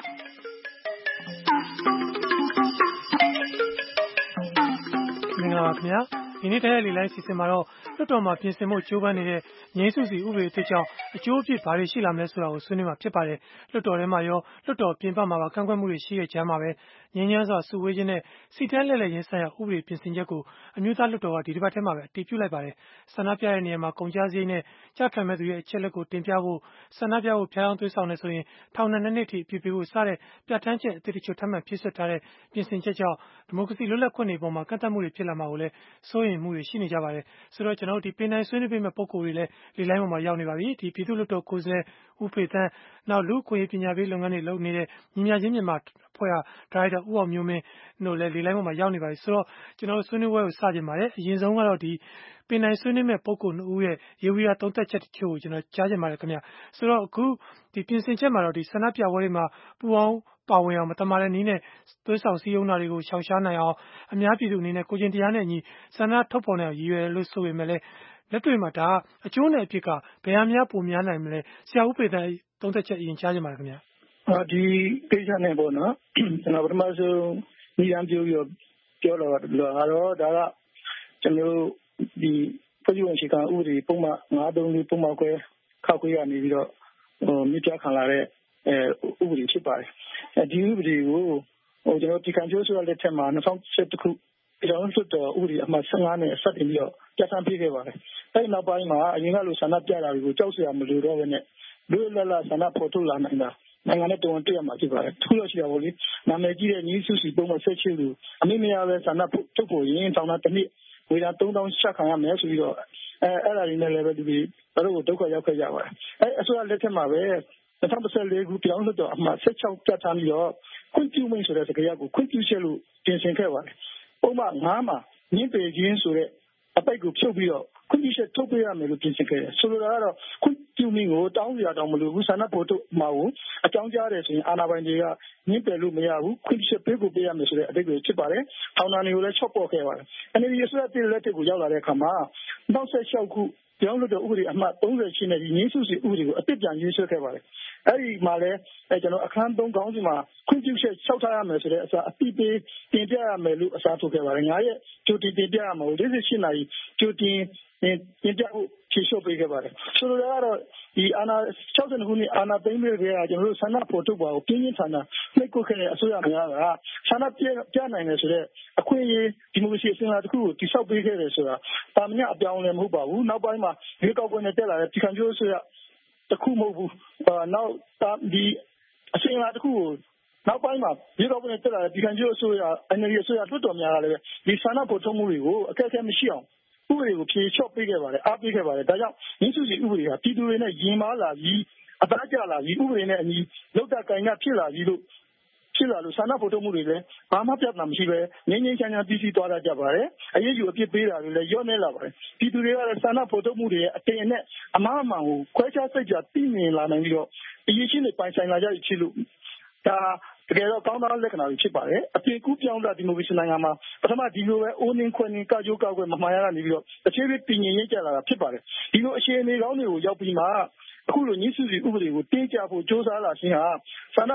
မင်္ဂလာပါခင်ဗျာ။ဒီနေ့တိုက်ရိုက်လေလိုင်းစီစဉ်မှာတော့လွှတ်တော်မှာပြင်ဆင်ဖို့ကြိုးပမ်းနေတဲ့ငြိမ်းစုစီဥပဒေအသစ်ကြောင့်အကျိုးအပြစ်ဘာတွေရှိလာမလဲဆိုတာကိုဆွေးနွေးမှာဖြစ်ပါတယ်။လွှတ်တော်ထဲမှာရောလွှတ်တော်ပြင်ပမှာပါကန့်ကွက်မှုတွေရှိတဲ့ကြားမှာပဲငြိမ်းချမ်းစွာစုဝေးခြင်းနဲ့စီတန်းလှည့်လည်ရေးဆိုင်ရာဥပဒေပြင်ဆင်ချက်ကိုအမျိုးသားလွှတ်တော်ကဒီတစ်ပတ်ထဲမှာပဲအတည်ပြုလိုက်ပါတယ်။ဆန္ဒပြတဲ့နေရာမှာကုန်ကျစရိတ်နဲ့ကြခံမဲ့သူရဲ့အချက်လက်ကိုတင်ပြဖို့ဆန္ဒပြဖို့ဖျားယောင်းသွေးဆောင်နေဆိုရင်ထောင်နဲ့2နှစ်ထိအပြစ်ပေးဖို့စတဲ့ပြဋ္ဌာန်းချက်အသစ်တချို့ထပ်မံဖြည့်စွက်ထားတဲ့ပြင်ဆင်ချက်ကြောင့်ဒီမိုကရေစီလွတ်လပ်ခွင့်တွေပေါ်မှာကန့်သတ်မှုတွေဖြစ်လာမှာကိုလည်းစိုးရိမ်မှုတွေရှိနေကြပါတယ်။ဆိုတော့ကျွန်တော်တို့ဒီပင်တိုင်းဆွေးနွေးပေးမဲ့ပုံကိုယ်တွေလည်းလေလိုင်းပေါ်မှာရောက်နေပါပြီ။ဒီပြည်သူ့လွှတ်တော်ကိုယ်စားလှယ်ဦးဖေသန်းနောက်လူ့အခွင့်အရေးပညာပေးလုပ်ငန်းတွေလုပ်နေတဲ့ညီမျှခြင်းမြန်မာအဖွဲ့ဟာဒါရိုက်တာဦးအောင်မျိုးမင်းတို့လည်းလေလိုင်းပေါ်မှာရောက်နေပါပြီ။ဆိုတော့ကျွန်တော်တို့ဆွေးနွေးပွဲကိုစကြင်ပါတယ်။အရင်ဆုံးကတော့ဒီပင်တိုင်းဆွေးနွေးမဲ့ပုံကိုယ်2ဦးရဲ့ရေဝီယာသုံးသက်ချက်တချို့ကိုကျွန်တော်ကြားချင်ပါတယ်ခင်ဗျာ။ဆိုတော့အခုဒီပြင်ဆင်ချက်မှာတော့ဒီဆန္ဒပြပွဲတွေမှာပူပေါင်းပါဝင်အောင်မတမာတဲ့နည်းနဲ့သွေးဆောင်စည်းရုံးတာတွေကိုရှောင်ရှားနိုင်အောင်အများပြည်သူအနေနဲ့ကိုကျင်တရားနဲ့အညီဆန္ဒထုတ်ဖော်နိုင်အောင်ရည်ရွယ်လို့ဆိုပေမဲ့လည်းလက်တွေ့မှာဒါအကျိုးနဲ့အဖြစ်ကဘယ်ဟာများပိုများနိုင်မလဲဆရာဦးဖေသန်းသုံးသက်ချက်အရင်ကြားချင်ပါတယ်ခင်ဗျာဒီကိစ္စနဲ့ပေါ့နော်ကျွန်တော်ပထမဆုံးညီရန်ပြောပြီးတော့ပြောတော့ဒါကကျွန်တော်ဒီဖွဲ့စည်းပုံအခြေခံဥပဒေပုံမှန်934ပုံမှန်ခွဲခောက်ခွေးရနေပြီးတော့မြစ်ပြခံလာတဲ့ဥပဒေဖြစ်ပါတယ်ဒီဥပဒေကိုကျွန်တော်ဒီကံကျိုးဆိုတဲ့လက်ထက်မှာ2017ခုကျွန်တော်တို့တော့ဥပဒေအမှတ်15နဲ့ဆက်တင်ပြီးတော့ပြဋ္ဌာန်းပေးခဲ့ပါတယ်အဲဒီနောက်ပိုင်းမှာအရင်ကလိုဆန္ဒပြတာတွေကိုကြောက်စရာမလိုတော့ဘဲနဲ့လွတ်လပ်ဆန္ဒဖော်ထုတ်လာနိုင်တာနိုင်ငံနဲ့တုံ့ပြန်မှာဖြစ်ပါတယ်သူလို့ရှိတာပေါ့လေနာမည်ကြီးတဲ့ညီစုစီပုံမှန်ဆက်ချလူအမိမရပဲဆန္ဒထုတ်ဖို့ရင်တောင်းတာတစ်နှစ်ဝေဒ3000ချက်ခံရမယ်ဆိုပြီးတော့အဲ့ဒါတွေနဲ့လည်းပဲဒီတို့ကိုဒုက္ခရောက်ခဲ့ကြပါတယ်အစိုးရလက်ထက်မှာပဲ2014ခုပြောင်းလို့တော့အမှ16ပြဋ္ဌာန်းပြီးတော့ခွင့်ပြုမိန့်ဆိုတဲ့စကားရပ်ကိုခွင့်ပြုချက်လို့တင်ဆင်ခဲ့ပါတယ်ပုံမှန်9မှာညှင်းပယ်ခြင်းဆိုတဲ့အပိုက်ကိုဖြုတ်ပြီးတော့ခွင့်ပြုချက်ထုတ်ပေးရမယ်လို့ပြင်ဆင်ခဲ့တယ်ဆိုလိုတာကတော့ခွင့်ပြုမိန့်ကိုတောင်းစရာတောင်းမလို့ဘူးဆန္ဒဖော်ထုတ်မှာကိုအကြောင်းကြားတယ်ဆိုရင်အာဏာပိုင်တွေကညှင်းပယ်လို့မရဘူးခွင့်ပြုချက်ပေးကိုပေးရမယ်ဆိုတဲ့အဓိပ္ပာယ်ဖြစ်ပါတယ်ထောင်ဒဏ်တွေကိုလည်းချော့ပေါ့ခဲ့ပါတယ်NLDအစိုးရပြည်လက်ထက်ကိုရောက်လာတဲ့အခါမှာ2016ခုပြောင်းလို့တော့ဥပဒေအမှတ်30ရှိနေပြီးငင်းစုစီဥပဒေကိုအသစ်ပြန်ရေးဆွဲခဲ့ပါတယ်အဲ့ဒီမှာလည်းကျွန်တော်အခန်း3ခေါင်းစဉ်မှာခွင့်ပြုချက်လျှောက်ထားရမယ်ဆိုတဲ့အစားအတိပေးတင်ပြရမယ်လို့အစားထိုးခဲ့ပါတယ်9ရက်ကြိုတင်တင်ပြရမှာ48နာရီကြိုတင်တင်ပြဖို့ဖြေလျှော့ပေးခဲ့ပါတယ်ဆိုလိုတာကတော့ဒီအာဏာ62ခုနှစ်အာဏာသိမ်းပြီးတဲ့ကျွန်တော်တို့ဆန္ဒဖော်ထုတ်ပါကိုပြင်းပြင်းထန်ထန်နှိပ်ကွပ်ခဲ့တဲ့အစိုးရများကဆန္ဒပြနိုင်တယ်ဆိုတဲ့အခွင့်အရေးဒီမိုကရေစီအစဉ်အလာတစ်ခုကိုတိစောက်ပေးခဲ့တယ်ဆိုတာတာမညအပြောင်းလဲမဟုတ်ပါဘူးနောက်ပိုင်းမှာရေကောက်ပွဲနဲ့တက်လာတဲ့ပြည်ခံကျိုးအစိုးရတခုမဟုတ်ဘူးနောက်ဒီအစဉ်အလာတစ်ခုကိုနောက်ပိုင်းမှာရေကောက်ပွဲနဲ့တက်လာတဲ့ပြည်ခံကျိုးအစိုးရ NLD အစိုးရလွှတ်တော်များကလည်းဒီဆန္ဒဖော်ထုတ်မှုတွေကိုအခက်အခဲမရှိအောင်ဥပဒေကိုဖြေလျှော့ပေးခဲ့ပါတယ်အားပေးခဲ့ပါတယ်ဒါကြောင့်ရင်းစုစီဥပဒေဟာပြည်သူတွေနဲ့ရင်မာလာပြီးအသားကျလာပြီးဥပဒေနဲ့အညီလောက်တာကင်ကဖြစ်လာပြီးလို့ဖြစ်လာလို့ဆန္ဒဖော်ထုတ်မှုတွေလည်းဘာမှပြဿနာမရှိပဲငြိမ်းငြိမ်းချမ်းချမ်းပြီးစီးသွားကြပါတယ်အရေးယူအပြစ်ပေးတာတွေလည်းရော့နေလာပါတယ်ပြည်သူတွေကလည်းဆန္ဒဖော်ထုတ်မှုတွေရဲ့အတင်အနဲ့အမှားအမှန်ကိုခွဲခြားစိတ်ကြသိမြင်လာနိုင်ပြီးတော့အရေးချင်းတွေပိုင်ဆိုင်လာကြပြီဖြစ်လို့ဒါတကယ်တော့ကောင်းသောလက္ခဏာတွေဖြစ်ပါတယ်အပြင်ကူးပြောင်းလာဒီမိုကရေစီနိုင်ငံမှာပထမဒီလိုပဲအိုးနှင်းခွက်နှင်းကကြိုးကောက်ွယ်မမှန်ရတာနေပြီးတော့အခြေအနေပြင်ရင်ရင့်ကျလာတာဖြစ်ပါတယ်ဒီလိုအခြေအနေကောင်းတွေကိုရောက်ပြီးမှအခုလိုညှိစုစီဥပဒေကိုတင်းကျပ်ဖို့စ조사လာခြင်းဟာဆန္ဒ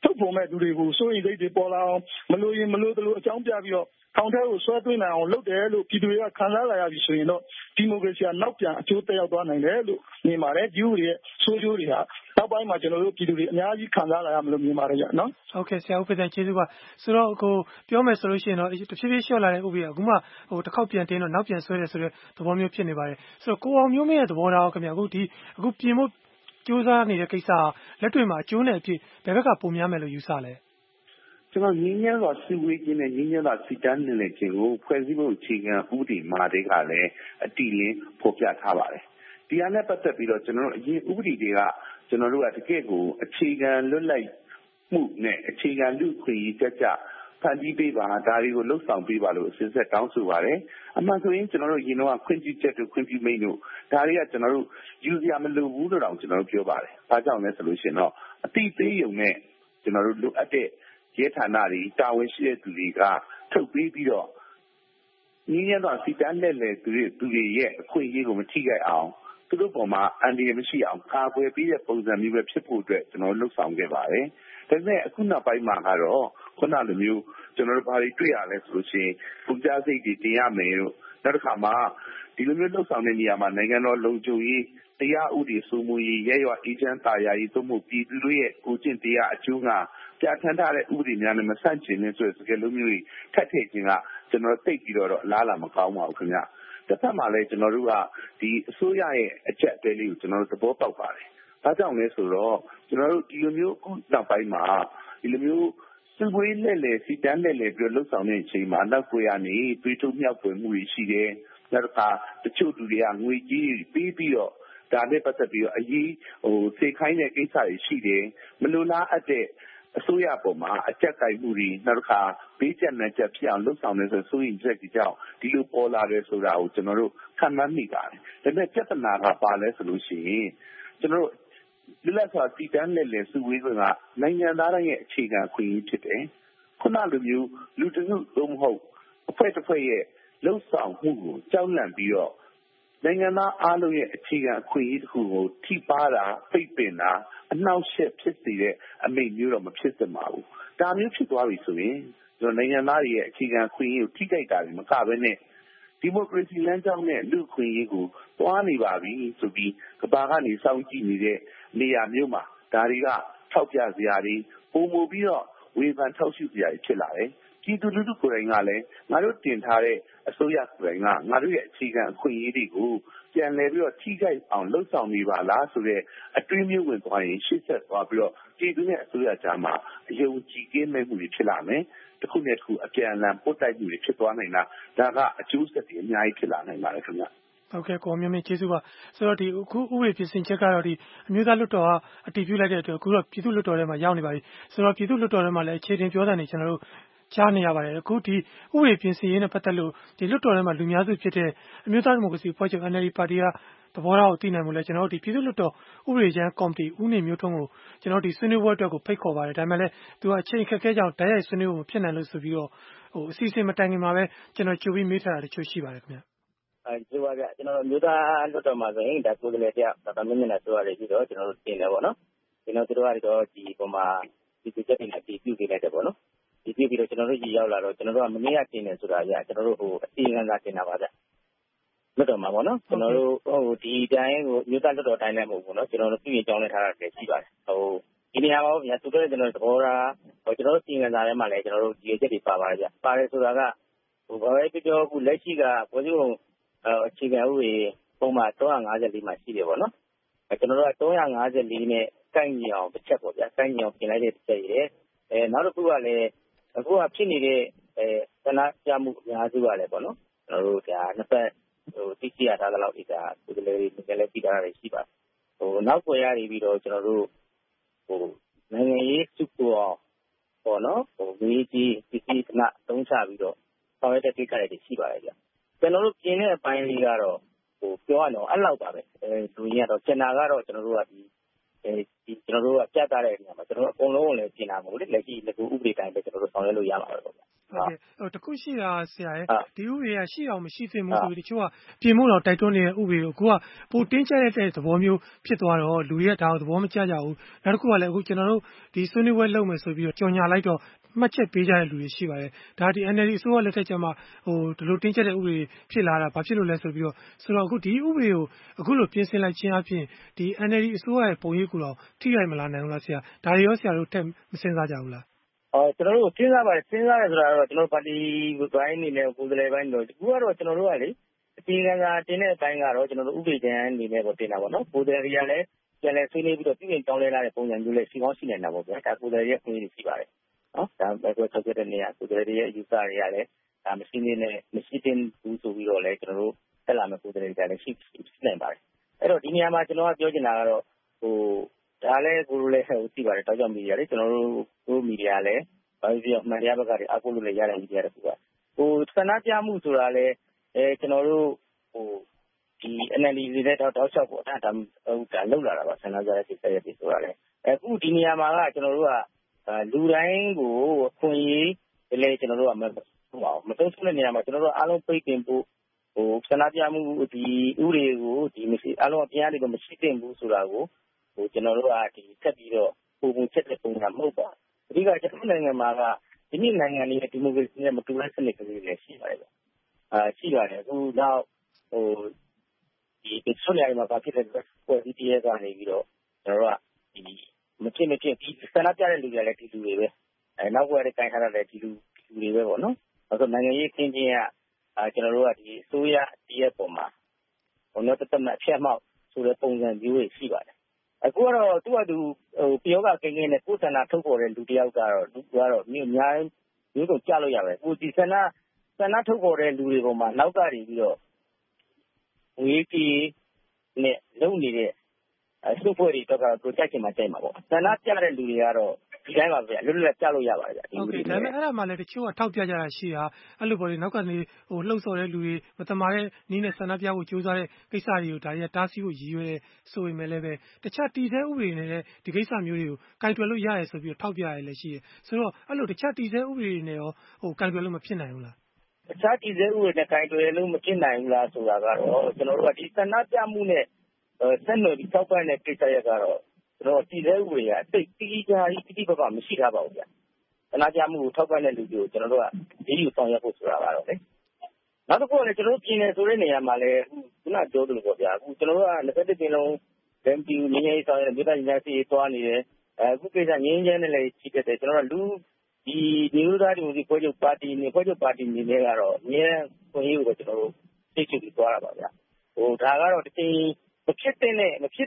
ထုတ်ဖော်မဲ့သူတွေကိုစိုးရိမ်စိတ်တွေပေါ်လာအောင်မလို့ရင်မလို့တလို့အကြောင်းပြပြီးတော့ထောင်ထဲကိုဆွဲသွင်းနိုင်အောင်လုပ်တယ်လို့ပြည်သူတွေကခံစားလာရပြီဆိုရင်တော့ဒီမိုကရေစီကနောက်ပြန်အကျိုးသက်ရောက်သွားနိုင်တယ်လို့မြင်ပါတယ်ဒီဥပဒေရဲ့ဆိုးကျိုးတွေဟာနောက်ပိုင်းမှာကျွန်တော်တို့ပြည်သူတွေအများကြီးခံစားလာရမလို့မြင်ပါတယ်ကြနော်ဟုတ်ကဲ့ဆရာဦးဖေသန်ကျေးဇူးပါဆိုတော့ကိုပြောမယ်ဆိုလို့ရှိရင်တော့တဖြည်းဖြည်းလျှော့လာတဲ့ဥပဒေကအခုမှတစ်ခေါက်ပြန်တင်းတော့နောက်ပြန်ဆွဲတယ်ဆိုတဲ့သဘောမျိုးဖြစ်နေပါတယ်ဆိုတော့ကိုအောင်မျိုးမင်းရဲ့သဘောထားခင်ဗျအခုပြင်ဖို့ကြိုးစားနေတဲ့ကိစ္စလက်တွေ့မှာအကျိုးနဲ့အဖြစ်ဘယ်ဘက်ကပုံများမယ်လို့ယူဆလဲကျွန်တော်ငင်းညံစွာစီဝေးခြင်းနဲ့ငင်းညံစွာစီတန်းနေလေခြင်းကိုဖွဲ့စည်းမှုအခြေခံဥပဒေမှာတွေကလည်းအတိအလင်းဖော်ပြထားပါတယ်ဒီအနဲ့ပတ်သက်ပြီးတော့ကျွန်တော်တို့အရင်ဥပဒေတွေကကျွန်တော်တို့ကတကယ့်ကိုအခြေခံလွတ်လပ်မှုနဲ့အခြေခံလူ့ခွင့်ရေးကြဖန်တီးပေးပါဒါတွေကိုလှုပ်ဆောင်ပေးပါလို့အစဉ်ဆက်တောင်းဆိုပါတယ်အမှန်ဆိုရင်ကျွန်တော်တို့ရင်တော့ခွင့်ပြုချက်တို့ခွင့်ပြုမိန့်တို့ဒါတွေကကျွန်တော်တို့ယူစရာမလိုဘူးလို့တောင်ကျွန်တော်တို့ပြောပါတယ်ဘာကြောင့်လဲဆိုလို့ရှိရင်တော့အတိသေးယုံနဲ့ကျွန်တော်တို့လိုအပ်တဲ့ရဲဌာနတွေတာဝန်ရှိတဲ့သူတွေကထုတ်ပေးပြီးတော့ငင်းရတော့စီတန်းလက်လေသူတွေရဲ့အခွင့်အရေးကိုမထိခိုက်အောင်သူတို့ပေါ်မှာအန္တရာယ်မရှိအောင်ကာကွယ်ပေးတဲ့ပုံစံမျိုးပဲဖြစ်ဖို့အတွက်ကျွန်တော်လှုပ်ဆောင်ခဲ့ပါတယ်ဒါပေမဲ့အခုနောက်ပိုင်းမှာကတော့ခုနလိုမျိုးကျွန်တော်တို့ဘာတွေတွေ့ရလဲဆိုလို့ရှိရင်ပုံကြားစိတ်တွေတင်ရမယ်လို့နောက်တစ်ခါမှာဒီလိုမျိုးလှုပ်ဆောင်တဲ့နေရာမှာနိုင်ငံတော်လုံခြုံရေးတရားဥပဒေစိုးမိုးရေးရဲရွာအေဂျင့်တာယာရေးသို့မဟုတ်ပြည်သူတို့ရဲ့ကိုကျင့်တရားအကျိုးကပြဋ္ဌာန်းထားတဲ့ဥပဒေများနဲ့မဆန့်ကျင်တဲ့ဆိုတဲ့စကားလုံးမျိုးတွေထပ်ထည့်ခြင်းကကျွန်တော်သိပြီးတော့အလားလာမကောင်းပါဘူးခင်ဗျတစ်ဖက်မှာလည်းကျွန်တော်တို့ကဒီအစိုးရရဲ့အချက်အသေးလေးကိုကျွန်တော်တို့သဘောပေါက်ပါတယ်။ဒါကြောင့်လဲဆိုတော့ကျွန်တော်တို့ဒီလိုမျိုးအခုနောက်ပိုင်းမှာဒီလိုမျိုးစုဝေးလက်လေစီတန်းလက်လေပြီးလှုပ်ဆောင်တဲ့အချိန်မှာနောက်ကိုရနေတွေးထုတ်မြောက်ပွေမှုတွေရှိတယ်။နောက်တစ်ခါတချို့သူတွေကငွေကြီးပေးပြီးတော့ဒါနဲ့ပတ်သက်ပြီးတော့အရေးစေခိုင်းတဲ့ကိစ္စတွေရှိတယ်။မလိုလားအပ်တဲ့အစိုးရပေါ်မှာအကြက်ကြိုက်မှုတွေနောက်တစ်ခါဘေးကျက်နဲ့ချက်ဖြစ်အောင်လှုပ်ဆောင်နေဆိုစိုးရင်ချက်ကြီးကြောင့်ဒီလိုပေါ်လာတယ်ဆိုတာကိုကျွန်တော်တို့ခံမှန်းမိပါတယ်။ဒါပေမဲ့ပြဿနာကပါလဲဆိုလို့ရှိရင်ကျွန်တော်တို့လက်စွာစီတန်းလက်လည်စုဝေးခွင့်ကနိုင်ငံသားတိုင်းရဲ့အခြေခံအခွင့်အရေးဖြစ်တယ်။ခုနလိုမျိုးလူတစုသို့မဟုတ်အဖွဲ့တစ်ဖွဲ့ရဲ့လှုပ်ဆောင်မှုကိုကြောက်လန့်ပြီးတော့နိုင်ငံသားအားလုံးရဲ့အခြေခံအခွင့်အရေးတစ်ခုကိုထိပါတာပိတ်ပင်တာအနှောက်အယှက်ဖြစ်စေတဲ့အမိန့်မျိုးတော့မဖြစ်သင့်ပါဘူး။ဒါမျိုးဖြစ်သွားပြီဆိုရင်ကျွန်တော်နိုင်ငံသားတွေရဲ့အခြေခံအခွင့်အရေးကိုထိခိုက်တာတွေမကဘဲနဲ့ဒီမိုကရေစီလမ်းကြောင်းနဲ့လူ့အခွင့်အရေးကိုသွားနေပါပြီဆိုပြီးကမ္ဘာကနေစောင့်ကြည့်နေတဲ့နေရာမျိုးမှာဒါတွေကထောက်ပြစရာတွေပုံမူပြီးတော့ဝေဖန်ထောက်ရှုစရာတွေဖြစ်လာတယ်။ပြည်သူလူထုကိုယ်တိုင်ကလည်းငါတို့တင်ထားတဲ့အစိုးရကိုယ်တိုင်ကငါတို့ရဲ့အခြေခံအခွင့်အရေးတွေကိုပြန်လည်ပြီးတော့ထိခိုက်အောင်လှုပ်ဆောင်နေပါလားဆိုတဲ့အတွင်းမျိုးဝင်သွားရင်ရှေ့ဆက်သွားပြီးတော့ပြည်သူနဲ့အစိုးရကြားမှာအယုံကြည်ကင်းမဲ့မှုတွေဖြစ်လာမယ်။တစ်ခုနဲ့တစ်ခုအပြန်အလှန်ပို့တိုက်မှုတွေဖြစ်သွားနိုင်တာဒါကအကျိုးဆက်တွေအများကြီးဖြစ်လာနိုင်ပါတယ်ခင်ဗျ။ဟုတ်ကဲ့ကိုမျိုးမင်းကျေးဇူးပါဆိုတော့ဒီအခုဥပဒေပြင်ဆင်ချက်ကတော့ဒီအမျိုးသားလွှတ်တော်ကအတည်ပြုလိုက်တဲ့အတွက်အခုတော့ပြည်သူ့လွှတ်တော်ထဲမှာရောက်နေပါပြီဆိုတော့ပြည်သူ့လွှတ်တော်ထဲမှာလည်းအခြေတင်ပြောတာနေကျွန်တော်တို့ကြားနေရပါတယ်အခုဒီဥပဒေပြင်ဆင်ရေးနဲ့ပတ်သက်လို့ဒီလွှတ်တော်ထဲမှာလူများစုဖြစ်တဲ့အမျိုးသားဒီမိုကရေစီအဖွဲ့ချုပ် NLD ပါတီကသဘောထားကိုသိနိုင်မှုလဲကျွန်တော်တို့ဒီပြည်သူ့လွှတ်တော်ဥပဒေကျမ်းကော်မတီဦးနေမျိုးထွန်းကိုကျွန်တော်ဒီဆွေးနွေးပွဲအတွက်ကိုဖိတ်ခေါ်ပါတယ်ဒါပေမဲ့လည်းသူကအချိန်ခက်ခဲကြောင်းတိုက်ရိုက်ဆွေးနွေးဖို့မဖြစ်နိုင်လို့ဆိုပြီးတော့အစီအစဉ်မတိုင်ခင်မှာပဲကျွန်တော်ကြိုပြီးမေးထားတာတချို့ရှိပါတယ်ခင်ဗျဒီပါဗျကျွန်တော်မျိုးသားလွှတ်တော်မှာဆိုရင်ဒါကိုယ်စားလှယ်တရားဒါမှမဟုတ်မျက်နှာဆိုရတယ်ပြီးတော့ကျွန်တော်တို့တင်တယ်ပေါ့နော်ကျွန်တော်တို့ကတော့ဒီပုံမှာဒီချက်တင်အတည်ပြုပေးလိုက်တယ်ပေါ့နော်ဒီပြုပြီးတော့ကျွန်တော်တို့ကြီးရောက်လာတော့ကျွန်တော်တို့ကမနေ့ကတင်တယ်ဆိုတာကြီးကျွန်တော်တို့အစီအစဉ်ကတင်တာပါဗျလွှတ်တော်မှာပေါ့နော်ကျွန်တော်တို့ဒီတိုင်းမျိုးသားလွှတ်တော်တိုင်းလည်းမဟုတ်ဘူးနော်ကျွန်တော်တို့ပြည်ကြောင်းနဲ့ထားတာလည်းရှိပါတယ်ဒီနေရာမှာဗျာသူတို့ကျွန်တော်သဘောထားကျွန်တော်တို့စီမံစာထဲမှာလည်းကျွန်တော်တို့ဒီချက်တွေပါပါတယ်ဗျပါတယ်ဆိုတာကဘာပဲပြောခုလက်ရှိကဖွဲ့စည်းပုံအခြေခံဥပဒေပုံမှန်354မှာရှိတယ်ပေါ့နော်ကျွန်တော်တို့က354နဲ့ကိုက်ညီအောင်တစ်ချက်ပေါ့ဗျာကိုက်ညီအောင်ပြင်လိုက်တဲ့တစ်ချက်ရယ်နောက်တစ်ခုကလည်းအခုကဖြစ်နေတဲ့သနာပြမှုအများစုကလည်းပေါ့နော်ကျွန်တော်တို့ဒါနှစ်ဖက်သိရှိရထားသလောက်ဒီကကိုယ်ကလေးတွေလည်းသိထားတာရှိပါတယ်နောက်ွယ်ရပြီးတော့ကျွန်တော်တို့နိုင်ငံရေးစုပေါ်ပေါ့နော်မြေကြီးပစ္စည်းကနသုံးချပြီးတော့ဆောင်ရွက်တဲ့ကိစ္စတွေရှိပါတယ်ဗျကျွန်တော်တို့ပြင်တဲ့အပိုင်းလေးကတော့ပြောရအောင်အဲ့လောက်ပါပဲလူကြီးကတော့ကျန်တာကတော့ကျွန်တော်တို့ကကျွန်တော်တို့ကပြတ်သားတဲ့နေရာမှာကျွန်တော်တို့အကုန်လုံးကိုလည်းပြင်တာမဟုတ်လေလက်ရှိဥပဒေတိုင်းပဲကျွန်တော်တို့ဆောင်ရွက်လို့ရမှာပဲပေါ့ဗျတခုရှိတာဆရာရဲ့ဒီဥပဒေကရှိအောင်မရှိသင့်ဘူးဆိုပြီးတချို့ကပြင်ဖို့တော့တိုက်တွန်းနေတဲ့ဥပဒေကိုအခုကပိုတင်းကျပ်တဲ့သဘောမျိုးဖြစ်သွားတော့လူတွေကဒါကိုသဘောမကျကြဘူးနောက်တစ်ခုကလည်းအခုကျွန်တော်တို့ဒီဆွေးနွေးပွဲလုပ်မယ်ဆိုပြီးတော့ကြော်ညာလိုက်တော့မှတ်ချက်ပေးကြတဲ့လူတွေရှိပါတယ်ဒါဒီ NLD အစိုးရလက်ထက်ကျမှဒီလိုတင်းကျပ်တဲ့ဥပဒေဖြစ်လာတာဘာဖြစ်လို့လဲဆိုပြီးတော့ဆိုတော့အခုဒီဥပဒေကိုအခုလိုပြင်ဆင်လိုက်ခြင်းအပြင်ဒီ NLD အစိုးရရဲ့ပုံရိပ်ကိုတော့ထိခိုက်မလာနိုင်ဘူးလားဆရာဒါတွေရောဆရာတို့ထက်မစဉ်းစားကြဘူးလားကျွန်တော်တို့စဉ်းစားပါတယ်စဉ်းစားရဆိုတာတော့ကျွန်တော်ပါတီဘိုင်းအနေနဲ့ကိုယ်စားလှယ်ဘိုင်းတော့ဒီကတော့ကျွန်တော်တို့ကလေအပြင်ကတင်တဲ့အပိုင်းကတော့ကျွန်တော်တို့ဥပဒေကြမ်းအနေနဲ့ပေါ့တင်တာပေါ့နော်ကိုယ်စားလှယ်တွေကလည်းပြန်လဲဆွေးနွေးပြီးတော့ပြည်ပြင်တောင်းလဲလာတဲ့ပုံစံမျိုးလေးရှိကောင်းရှိနေတာပေါ့ဗျာဒါကိုယ်စားလှယ်ရဲ့အခွင့်အရေးရှိပါတယ်နော်ဒါပဲကိုထုတ်တဲ့နေရာကိုယ်စားလှယ်ရဲ့အယူဆတွေကလည်းဒါမရှိနေနဲ့မရှိတင်ဘူးဆိုပြီးတော့လည်းကျွန်တော်တို့တက်လာမယ့်ကိုယ်စားလှယ်တွေကလည်းရှိနိုင်ပါတယ်အဲ့တော့ဒီနေရာမှာကျွန်တော်ကပြောချင်တာကတော့ဒါလည်းကိုလိုလည်းသိပါတယ်တောက်ကြောင့်မီဒီယာလေကျွန်တော်တို့မီဒီယာလည်းဘာလို့ပြောမှန်တရားဘက်ကအားကိုးလို့လည်းရတဲ့မီဒီယာတစ်ခုပါဆန္ဒပြမှုဆိုတာလည်းကျွန်တော်တို့ဒီ NLD တွေတောက်လျှောက်ပေါ့ဒါလောက်လာတာပါဆန္ဒပြတဲ့ကိစ္စရပ်တွေဆိုတာလည်းအခုဒီနေရာမှာကကျွန်တော်တို့ကလူတိုင်းကိုအခွင့်အရေးလည်းကျွန်တော်တို့ကမသုံးတဲ့နေရာမှာကျွန်တော်တို့အားလုံးပိတ်ပင်ဖို့ဆန္ဒပြမှုဒီဥပဒေကိုဒီမရှိအားလုံးအပြားတွေကိုမရှိသင့်ဘူးဆိုတာကိုကျွန်တော်တို့ကဒီဆက်ပြီးတော့ပုံချက်တဲ့ပုံစံမဟုတ်ပါဘူးအဓိကကျွန်တော်နိုင်ငံမှာကဒီနေ့နိုင်ငံရဲ့ဒီမိုကရေစီနဲ့မတူတဲ့စနစ်ကလေးတွေရှိပါတယ်ရှိပါတယ်အခုတော့ဒီဆိုရမှာဖြစ်တဲ့ပွဲဒီတည်းကနေပြီးတော့ကျွန်တော်တို့ကဒီမဖြစ်ဒီဆန္ဒပြတဲ့လူတွေလည်းဒီလူတွေပဲနောက်ဘက်တွေတိုင်းထားတဲ့ဒီလူတွေပဲပေါ့နော်အဲဆိုနိုင်ငံရေးခင်းချင်းကကျွန်တော်တို့ကဒီအစိုးရတည်းရဲ့ပုံမှာတော့တသက်မဲ့အချက်မောက်ဆိုတဲ့ပုံစံမျိုးတွေရှိပါတယ်အခုကတော့သူ့အတူပြောကကိန်းကိန်းနဲ့ကိုယ်ဆန္ဒထုတ်ပေါ်တဲ့လူတယောက်ကတော့သူကတော့မြို့အများမျိုးစုံကြားလို့ရပါတယ်ကိုဒီဆန္ဒထုတ်ပေါ်တဲ့လူတွေပေါ်မှာနောက်ကနေပြီးတော့ဝေးကြီးနဲ့လုံနေတဲ့စုဖွဲ့တွေတော့ကိုကြိုက်ချင်မှကြိုက်မှာပေါ့ဆန္ဒပြတဲ့လူတွေကတော့ဒီတိုင်းပါပဲလွတ်လွတ်ကြားလို့ရပါတယ်ဗျဟုတ်ကဲ့ဒါပေမဲ့အဲ့ဒါမှလည်းတချို့ကထောက်ပြကြတာရှိတာအဲ့လိုပေါ့လေနောက်ကနေလှုပ်ဆော်တဲ့လူတွေမတမာတဲ့နည်းနဲ့ဆန္ဒပြဖို့ကြိုးစားတဲ့ကိစ္စတွေကိုဒါတွေကတားဆီးဖို့ရည်ရွယ်ဆိုပေမဲ့လည်းပဲတခြားတည်ဆဲဥပဒေတွေနဲ့ဒီကိစ္စမျိုးတွေကိုကင်တွယ်လို့ရတယ်ဆိုပြီးထောက်ပြရတယ်လည်းရှိတယ်ဆိုတော့အဲ့လိုတခြားတည်ဆဲဥပဒေတွေနဲ့ရောကင်တွယ်လို့မဖြစ်နိုင်ဘူးလားတခြားတည်ဆဲဥပဒေနဲ့ကင်တွယ်လို့မဖြစ်နိုင်ဘူးလားဆိုတာကတော့ကျွန်တော်တို့ကဒီဆန္ဒပြမှုနဲ့ဆက်နွယ်ပြီးထောက်ပံ့တဲ့ကိစ္စရပ်ကတော့ကျွန်တော်တည်ဆဲဥပဒေကတိတ်ကြီးကြားကြီးတိပပမရှိထားပါဘူးဗျဆန္ဒပြမှုကိုထောက်ပံ့တဲ့လူတွေကိုကျွန်တော်တို့ကရေးယူဆောင်ရွက်ဖို့ဆိုတာကတော့လေနောက်တစ်ခုကလည်းကျွန်တော်တို့ပြည်နယ်ဆိုတဲ့နေရာမှာလည်းခုနပြောသလိုပေါ့ဗျာအခုကျွန်တော်တို့က21ပြည်လုံးဗန်ပီငင်းငယ်ဆောင်ရတဲ့မြို့သားညီမစီသွားနေတယ်အခုကိစ္စငင်းငင်းနဲ့လည်းရှိခဲ့တယ်ကျွန်တော်တို့ဒီမျိုးသားဒီမိုကရေစီဖွဲ့ချုပ်ပါတီနေဖွဲ့ချုပ်ပါတီနေနဲ့ကတော့အများခွင့်ရကိုကျွန်တော်တို့သိချပြီးသွားတာပါဗျာဒါကတော့တစ်ချိန်မဖြစ်တဲ့အတိုင်းမရှိ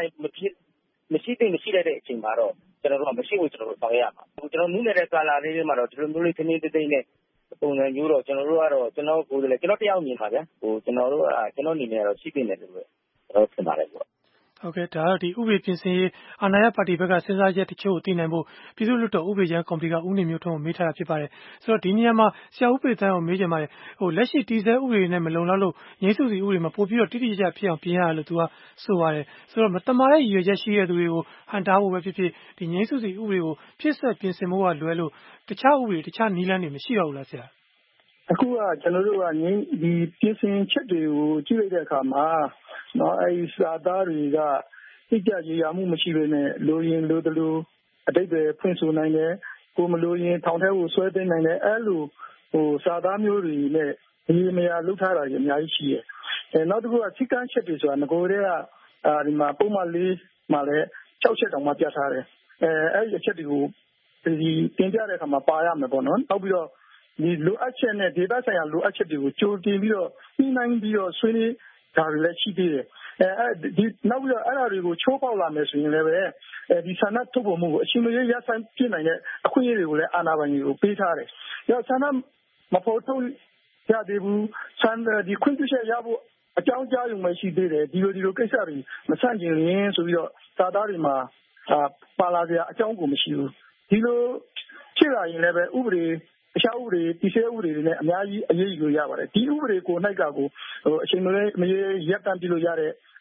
တဲ့အချိန်မှာတော့ကျွန်တော်တို့ကမရှိဘူးကျွန်တော်တို့ဆောင်ရမှာကျွန်တော်နုနယ်ကာလာလေးတွေမှာတော့ဒီလိုမျိုးလေးခင်းနေသိနဲ့ပုံစံမျိုးတော့ကျွန်တော်တို့ကတော့ကျွန်တော်ကိုယ်လည်းကျွန်တော်တယောက်မြင်ပါဗျာကျွန်တော်တို့ကကျွန်တော်အနေနဲ့ကတော့ရှိနေတယ်လို့ပဲကျွန်တော်ထင်ပါတယ်ပေါ့ဟုတ်ကဲ့ဒါတော့ဒီဥပဒေပြင်ဆင်ရေးအာဏာရပါတီဘက်ကစဉ်းစားချက်တချို့ကိုသိနိုင်ဖို့ပြည်သူ့လွှတ်တော်ဥပဒေကြမ်းကော်မတီကဦးနေမျိုးထွန်းကိုမေးထားတာဖြစ်ပါတယ်ဆိုတော့ဒီနေရာမှာဆရာဥပဒေတန်းကိုမေးချင်ပါတယ်လက်ရှိတည်ဆဲဥပဒေနဲ့မလုံလောက်လို့ငြိမ်းစုစီဥပဒေမှာပို့ပြီးတော့တိတိကျကျဖြစ်အောင်ပြင်ရတယ်လို့သူကဆိုပါတယ်ဆိုတော့မတမာတဲ့ရည်ရွယ်ချက်ရှိတဲ့သူတွေကိုဟန်တားဖို့ပဲဖြစ်ဖြစ်ဒီငြိမ်းစုစီဥပဒေကိုဖြစ်ဆက်ပြင်ဆင်ဖို့ကလွယ်လို့တခြားဥပဒေတခြားနည်းလမ်းတွေမရှိတော့ဘူးလားဆရာအခုကကျွန်တော်တို့ကဒီပြင်ဆင်ချက်တွေကိုကြည့်လိုက်တဲ့အခါမှာအဲဒီစာသားတွေကသိကြရရမှုမရှိဘဲနဲ့လိုရင်လိုသလိုအတိတ်ပဲဖွင့်ဆိုနိုင်တယ်ကိုမလိုရင်ထောင်ထဲကိုဆွဲသိမ်းနိုင်တယ်အဲ့လိုစာသားမျိုးတွေနဲ့ဒီမရလှုပ်ထားတာကြီးအများကြီးရှိတယ်နောက်တစ်ခုကစိကန်းချက်တွေဆိုတာငကိုတွေကဒီမှာပုံမှန်လေးမှာလည်း6ချက်တောင်မှပြထားတယ်အဲ့ဒီအချက်တွေကိုဒီတင်ပြတဲ့အခါမှာပါရမယ်ပေါ့နော်နောက်ပြီးတော့ဒီလိုအပ်ချက်နဲ့ဒေတာဆိုင်ရာလိုအပ်ချက်တွေကိုကြိုတင်ပြီးတော့နှိမ့်နိုင်ပြီးတော့ဆွေးနွေးဒါတွေလည်းရှိသေးတယ်ဒီနောက်ပြီးတော့အဲ့ဒါတွေကိုချိုးပေါက်လာမယ်ဆိုရင်လည်းပဲဒီဆန္ဒထုတ်ပေါ်မှုကိုအချိန်မရွေးရဆိုင်ပြနိုင်တဲ့အခွင့်အရေးတွေကိုလည်းအာဏာပိုင်တွေကိုပေးထားတယ်။ဒါဆန္ဒမဖော်ထုတ်ရသေးဘူးဆန္ဒဒီခွင့်ပြုချက်ရဖို့အကြောင်းကြားရုံပဲရှိသေးတယ်ဒီလိုကိစ္စတွေမဆန့်ကျင်ရင်ဆိုပြီးတော့စာသားတွေမှာပါလာကြအကြောင်းကိုမရှိဘူးဒီလိုဖြစ်လာရင်လည်းပဲဥပဒေအရှာဥပဒေတည်ဆဲဥပဒေတွေနဲ့အများကြီးအရေးယူလို့ရပါတယ်ဒီဥပဒေကိုနိုင်ကကိုအချိန်မရွေးရပ်တန့်ပြလို့ရတဲ့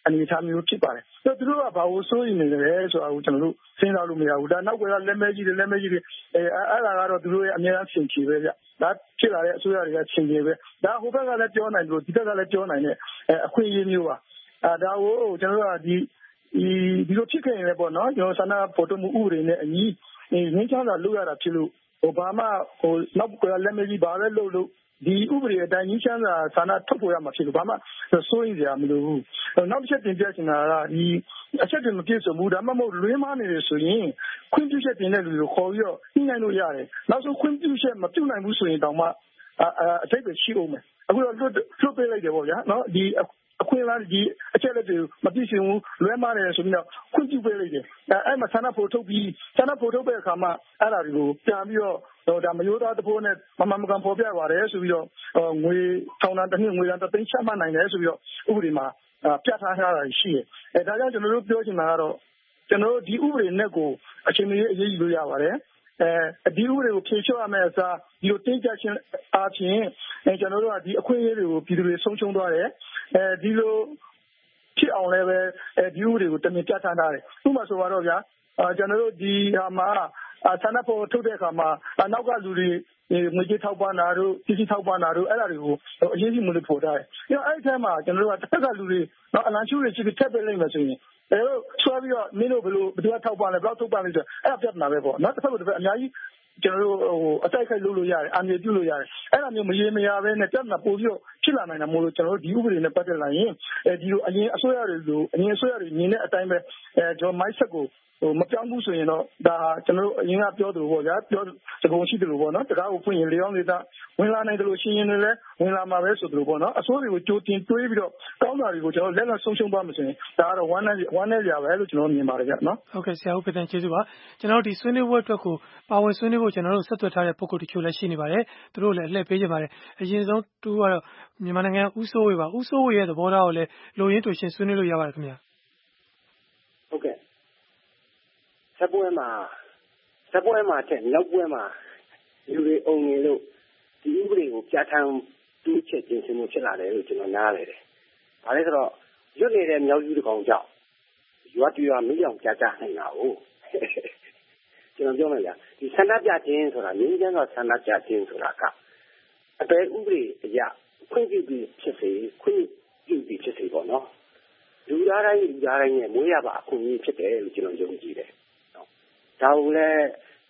အနေအထားမျိုးဖြစ်ပါတယ်။သူတို့ကဘာလို့စိုးရိမ်နေလဲဆိုတာကိုကျွန်တော်တို့စဉ်းစားလို့မရဘူး။ဒါနောက်ကွယ်ကလက်မဲကြီးတွေအဲ့ဒါကတော့သူတို့ရဲ့အများအားဖြင့်ဖြေပဲဗျ။ဒါဖြစ်လာတဲ့အစိုးရတွေကဖြေပဲ။ဒါဟိုဘက်ကလည်းပြောနိုင်လို့ဒီဘက်ကလည်းပြောနိုင်တဲ့အခွင့်အရေးမျိုးပါ။ဒါကိုကျွန်တော်တို့ကဒီလိုဖြစ်ခဲ့ရင်လည်းပေါ့နော်ကျွန်တော်ဆန္ဒပေါ်ထုတ်မှုဥပဒေနဲ့အညီငင်းချမ်းသာလုပ်ရတာဖြစ်လို့ဘာမှနောက်ကွယ်လက်မဲကြီးဘာပဲလုပ်လို့ဒီဥပဒေအတိုင်းငင်းချမ်းသာဆန္ဒထုတ်ပေါ်ရမှာဖြစ်လို့ဘာမှစိုးရိမ်စရာမလိုဘူးနောက်တစ်ချက်တင်ပြချင်တာကဒီအချက်တွေမပြည့်စုံဘူးဒါမှမဟုတ်လွှဲမနေတယ်ဆိုရင်ခွင့်ပြုချက်တင်တဲ့လူတွေကိုခေါ်ပြီးတော့ညှိနှိုင်းလို့ရတယ်နောက်ဆုံးခွင့်ပြုချက်မပြုနိုင်ဘူးဆိုရင်တောင်မှအထိတ်ပဲရှိအောင်မယ်အခုတော့လွတ်ပေးလိုက်တယ်ပေါ့ဗျာနော်ဒီအခွင့်အလမ်းဒီအချက်လက်တွေမပြည့်စုံဘူးလွှဲမနေတယ်ဆိုပြီးတော့ခွင့်ပြုပေးလိုက်တယ်အဲ့မှာဆန္ဒဖော်ထုတ်တဲ့အခါမှာအဲ့ဒါတွေကိုပြန်ပြီးတော့ဒါမရိုးသားတဖိုးနဲ့မမှန်ကန်ဖော်ပြပါတယ်ဆိုပြီးတော့ငွေထောင်ဒဏ်တစ်နှစ်ငွေဒဏ်တစ်သိန်းချမှတ်နိုင်တယ်ဆိုပြီးတော့ဥပဒေမှာပြဋ္ဌာန်းထားတာရှိတယ်ဒါကြောင့်ကျွန်တော်တို့ပြောချင်တာကတော့ကျွန်တော်တို့ဒီဥပဒေနဲ့ကိုအချိန်မရွေးအရေးယူလို့ရပါတယ်ဒီဥပဒေကိုဖြေလျှော့ရမယ့်အစားဒီလိုတင်းကျပ်ခြင်းအားဖြင့်ကျွန်တော်တို့ကဒီအခွင့်အရေးတွေကိုပြည်သူတွေဆုံးရှုံးသွားတယ်ဒီလိုဖြစ်အောင်လည်းပဲဒီဥပဒေကိုတမင်ပြဋ္ဌာန်းထားတယ်ဥပမာဆိုတော့ဗျာကျွန်တော်တို့ဒီဟာမှာဆန္ဒဖော်ထုတ်တဲ့အခါမှာနောက်ကလူတွေငွေကြေးထောက်ပံ့တာတို့ပစ္စည်းထောက်ပံ့တာတို့အဲ့ဒါတွေကိုအရေးကြီးမှုလို့ဖော်ထားတယ်အဲ့ဒီထဲမှာကျွန်တော်တို့ကတစ်ခါလူတွေအလံရှူတွေရှိပြီးထပ်ပေးလိုက်မယ်ဆိုရင်ဆွဲပြီးတော့မင်းတို့ဘယ်သူကထောက်ပံ့လဲဘယ်လောက်ထောက်ပံ့လဲဆိုအဲ့ဒါပြဿနာပဲပေါ့နော်တစ်ခါတစ်ခါအများကြီးကျွန်တော်တို့အတိုက်ခိုက်လုပ်လို့ရတယ်အမြဲပြုလို့ရတယ်အဲ့ဒါမျိုးမရေမရပဲနဲ့ပြဿနာပို့ပြီးတော့ဖြစ်လာနိုင်တာမို့လို့ကျွန်တော်တို့ဒီဥပဒေနဲ့ပတ်သက်လာရင်ဒီလိုအရင်အစိုးရတွေမြင်တဲ့အတိုင်းပဲကျွန်တော် mindset ကိုမပြောင်းဘူးဆိုရင်တော့ဒါကျွန်တော်တို့အရင်ကပြောသလိုပေါ့ဗျာပြောစကားရှိသလိုပေါ့နော်တကားကိုဖွင့်ရင်လေအောင်လေသားဝင်လာနိုင်တယ်လို့ရှင်းရင်လည်းဝင်လာမှာပဲဆိုသလိုပေါ့နော်အစိုးရတွေကိုကြိုတင်တွေးပြီးတော့ကောင်းတာတွေကိုကျွန်တော်လက်လက်ဆုံးရှုံးသွားမှဆိုရင်ဒါကတော့ဝမ်းနဲ့ကြပဲလို့ကျွန်တော်မြင်ပါတယ်ဗျနော်ဟုတ်ကဲ့ဆရာဦးဖေတန်ကျေးဇူးပါကျွန်တော်ဒီဆွေးနွေးပွဲအတွက်ကိုပါဝင်ဆွေးနွေးဖို့ကျွန်တော်တို့ဆက်သွယ်ထားတဲ့ပုဂ္ဂိုလ်တချို့လည်းရှိနေပါတယ်သူတို့လည်းအလှည့်ပေးကြပါတယ်အရင်ဆုံးတူကတော့မြန်မာနိုင်ငံဦးစိုးဝေပါဦးစိုးဝေရဲ့သဘောထားကိုလည်းလိုရင်းတူရှင်းဆွေးနွေးလို့ရပါတယ်ခင်ဗျာဟုတ်ကဲ့စပွဲမှာတဲ့နောက်ပွဲမှာလူတွေအုံနေလို့ဒီဥပဒေကိုပြဋ္ဌာန်းတူးချက်ချင်းမှုဖြစ်လာတယ်လို့ကျွန်တော်နားလေတယ်။ဒါလည်းဆိုတော့ရွတ်နေတဲ့မြောက်ယူတကောင်ကြောင့်ရွာတူရွာမီးအောင်ကြနိုင်တာကိုကျွန်တော်ပြောမယ်ဗျာဒီဆန္ဒပြခြင်းဆိုတာငြင်းချမ်းသောဆန္ဒပြခြင်းဆိုတာကအပေဥပဒေအရခွင့်ပြုပြီးဖြစ်စေခွင့်ပြုပြီးဖြစ်စေပေါ့နော်လူသားတိုင်းရဲ့မွေးရပါအခွင့်အရေးဖြစ်တယ်လို့ကျွန်တော်ယုံကြည်တယ်နော်ဒါကိုလည်း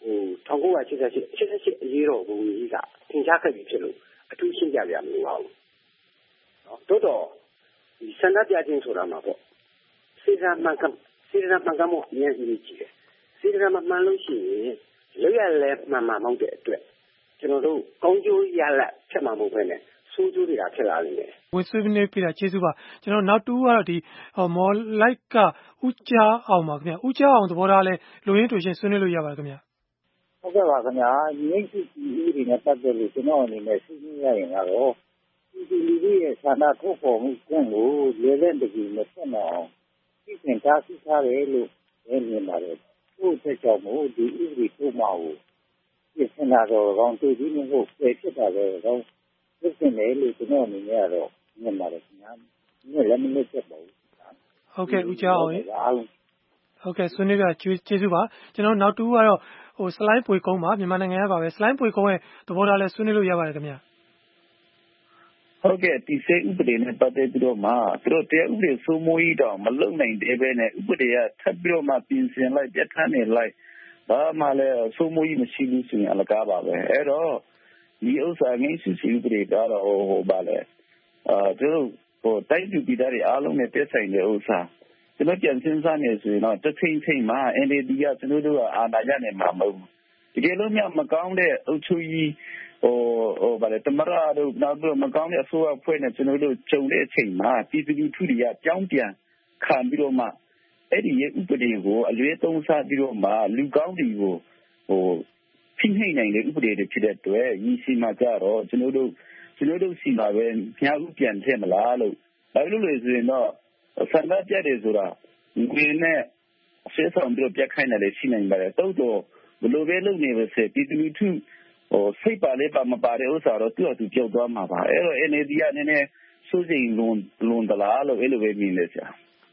1988အရေးတော်ပုံကြီးကသင်ကြားခဲ့ပြီးဖြစ်လို့အထူးရှင်းပြရမလို့ပါဘူးနော်တော့ဒီဆန္ဒပြခြင်းဆိုတာမှာပေါ့စေတနာမှန်ကန်မှုအရင်ကြီးကြည့်တယ်စေတနာမှန်လို့ရှိရင်လွတ်ရလဲမှန်မဟုတ်တဲ့အတွက်ကျွန်တော်တို့ကောင်းကျိုးရလဒ်ဖြစ်မှာမဟုတ်ဘဲနဲ့ဆိုးကျိုးတွေကဖြစ်လာနေတယ်ဝင်ဆွေးနွေးပြတာကျေးဇူးပါကျွန်တော်နောက်တူကတော့ဒီမော်လိုက်ကဦးကြားအောင်ပါခင်ဗျဦးကြားအောင်သဘောထားလဲလူရင်းတူရှင်ဆွေးနွေးလို့ရပါတယ်ခင်ဗျဟုတ်ကဲ့ပါခင်ဗျာဒီနေ့ဒီဥပဒေနဲ့ပတ်သက်လို့ကျွန်တော်အနေနဲ့ဆွေးနွေးရရင်ကတော့ဒီလူတွေရဲ့ဆန္ဒထုတ်ဖော်မှုကိုလေလံတကြီးနဲ့ဆက်အောင်ဒီစင်တားစီထားတယ်လို့မြင်ပါတယ်သူ့ချက်ကြောင့်မို့ဒီဥပဒေပုံမှာကိုဒီဆန္ဒတော်ကောင်းတွေ့ပြီးမျိုးဖြစ်တာပဲကောင်းဖြစ်နေတယ်လို့ကျွန်တော်အနေနဲ့ကတော့မြင်ပါတယ်ခင်ဗျာဒီလည်းမနစ်ချက်ပါဘူးဟုတ်ကဲ့ဦးကျော်အောင်ဟုတ်ကဲ့ဆွေးနွေးပြကျေးဇူးပါကျွန်တော်နောက်တူကတော့စလိုင်းပွေကုန်းပါမြန်မာနိုင်ငံကပါပဲစလိုင်းပွေကုန်းရဲ့သဘောထားလဲဆွေးနွေးလို့ရပါတယ်ခင်ဗျာဟုတ်ကဲ့ဒီစေဥပဒေနဲ့ပတ်သက်ပြီးတော့မှသူတို့တရားဥပဒေစိုးမိုးရေးတော့မလုံနိုင်တဲ့ပဲနဲ့ဥပဒေကထပ်ပြီးတော့မှပြင်ဆင်လိုက်ပြဋ္ဌာန်းနေလိုက်ဘာမှလည်းစိုးမိုးရေးမရှိဘူးဆိုရင်အလကားပါပဲအဲ့တော့ဒီဥစ္စာငင်းစုစီဥပဒေကတော့ဘာလဲသူတို့တိုက်သူပြည်သားတွေအားလုံးနဲ့တက်ဆိုင်တဲ့ဥစ္စာကျွန်တော်ပြန်စဉ်းစားနေဆိုရင်တော့တစ်ချိန်မှာ NLD ကကျွန်တော်တို့ကအာဏာရနေမှာမဟုတ်ဘူးတကယ်လို့မြမကောင်းတဲ့အုပ်ချုပ်ရေးဘာလဲတမရတို့နောက်ပြီးမကောင်းတဲ့အစိုးရဖွဲ့နဲ့ကျွန်တော်တို့ကြုံတဲ့အချိန်မှာပြည်သူလူထုတွေကကြောင်းပြန်ခံပြီးတော့မှအဲ့ဒီရဲ့ဥပဒေကိုအလွဲသုံးစားပြီးတော့မှလူကောင်းတွေကိုဖိနှိပ်နိုင်တဲ့ဥပဒေတွေဖြစ်တဲ့အတွက်ဒီစီမှာကြတော့ကျွန်တော်တို့စီမှာပဲညာဥပြန်ထည့်မလားလို့ဘာလို့လဲဆိုရင်တော့ဆန္ဒပြတယ်ဆိုတာငွေနဲ့ဆေးဆောင်ပြီးပြခိုင်းတယ်လည်းရှိနိုင်ပါတယ်တိုးတော့ဘလို့ပဲလုပ်နေပါစေပြည်သူလူထုစိတ်ပါလေပါမပါတဲ့ဥစ္စာတော့သူ့အတူကြောက်သွားမှာပါအဲ့တော့ NLD ကနည်းနည်းစိုးစိမ်လွန်သလားလို့အဲ့လိုပဲမြင်နေကြ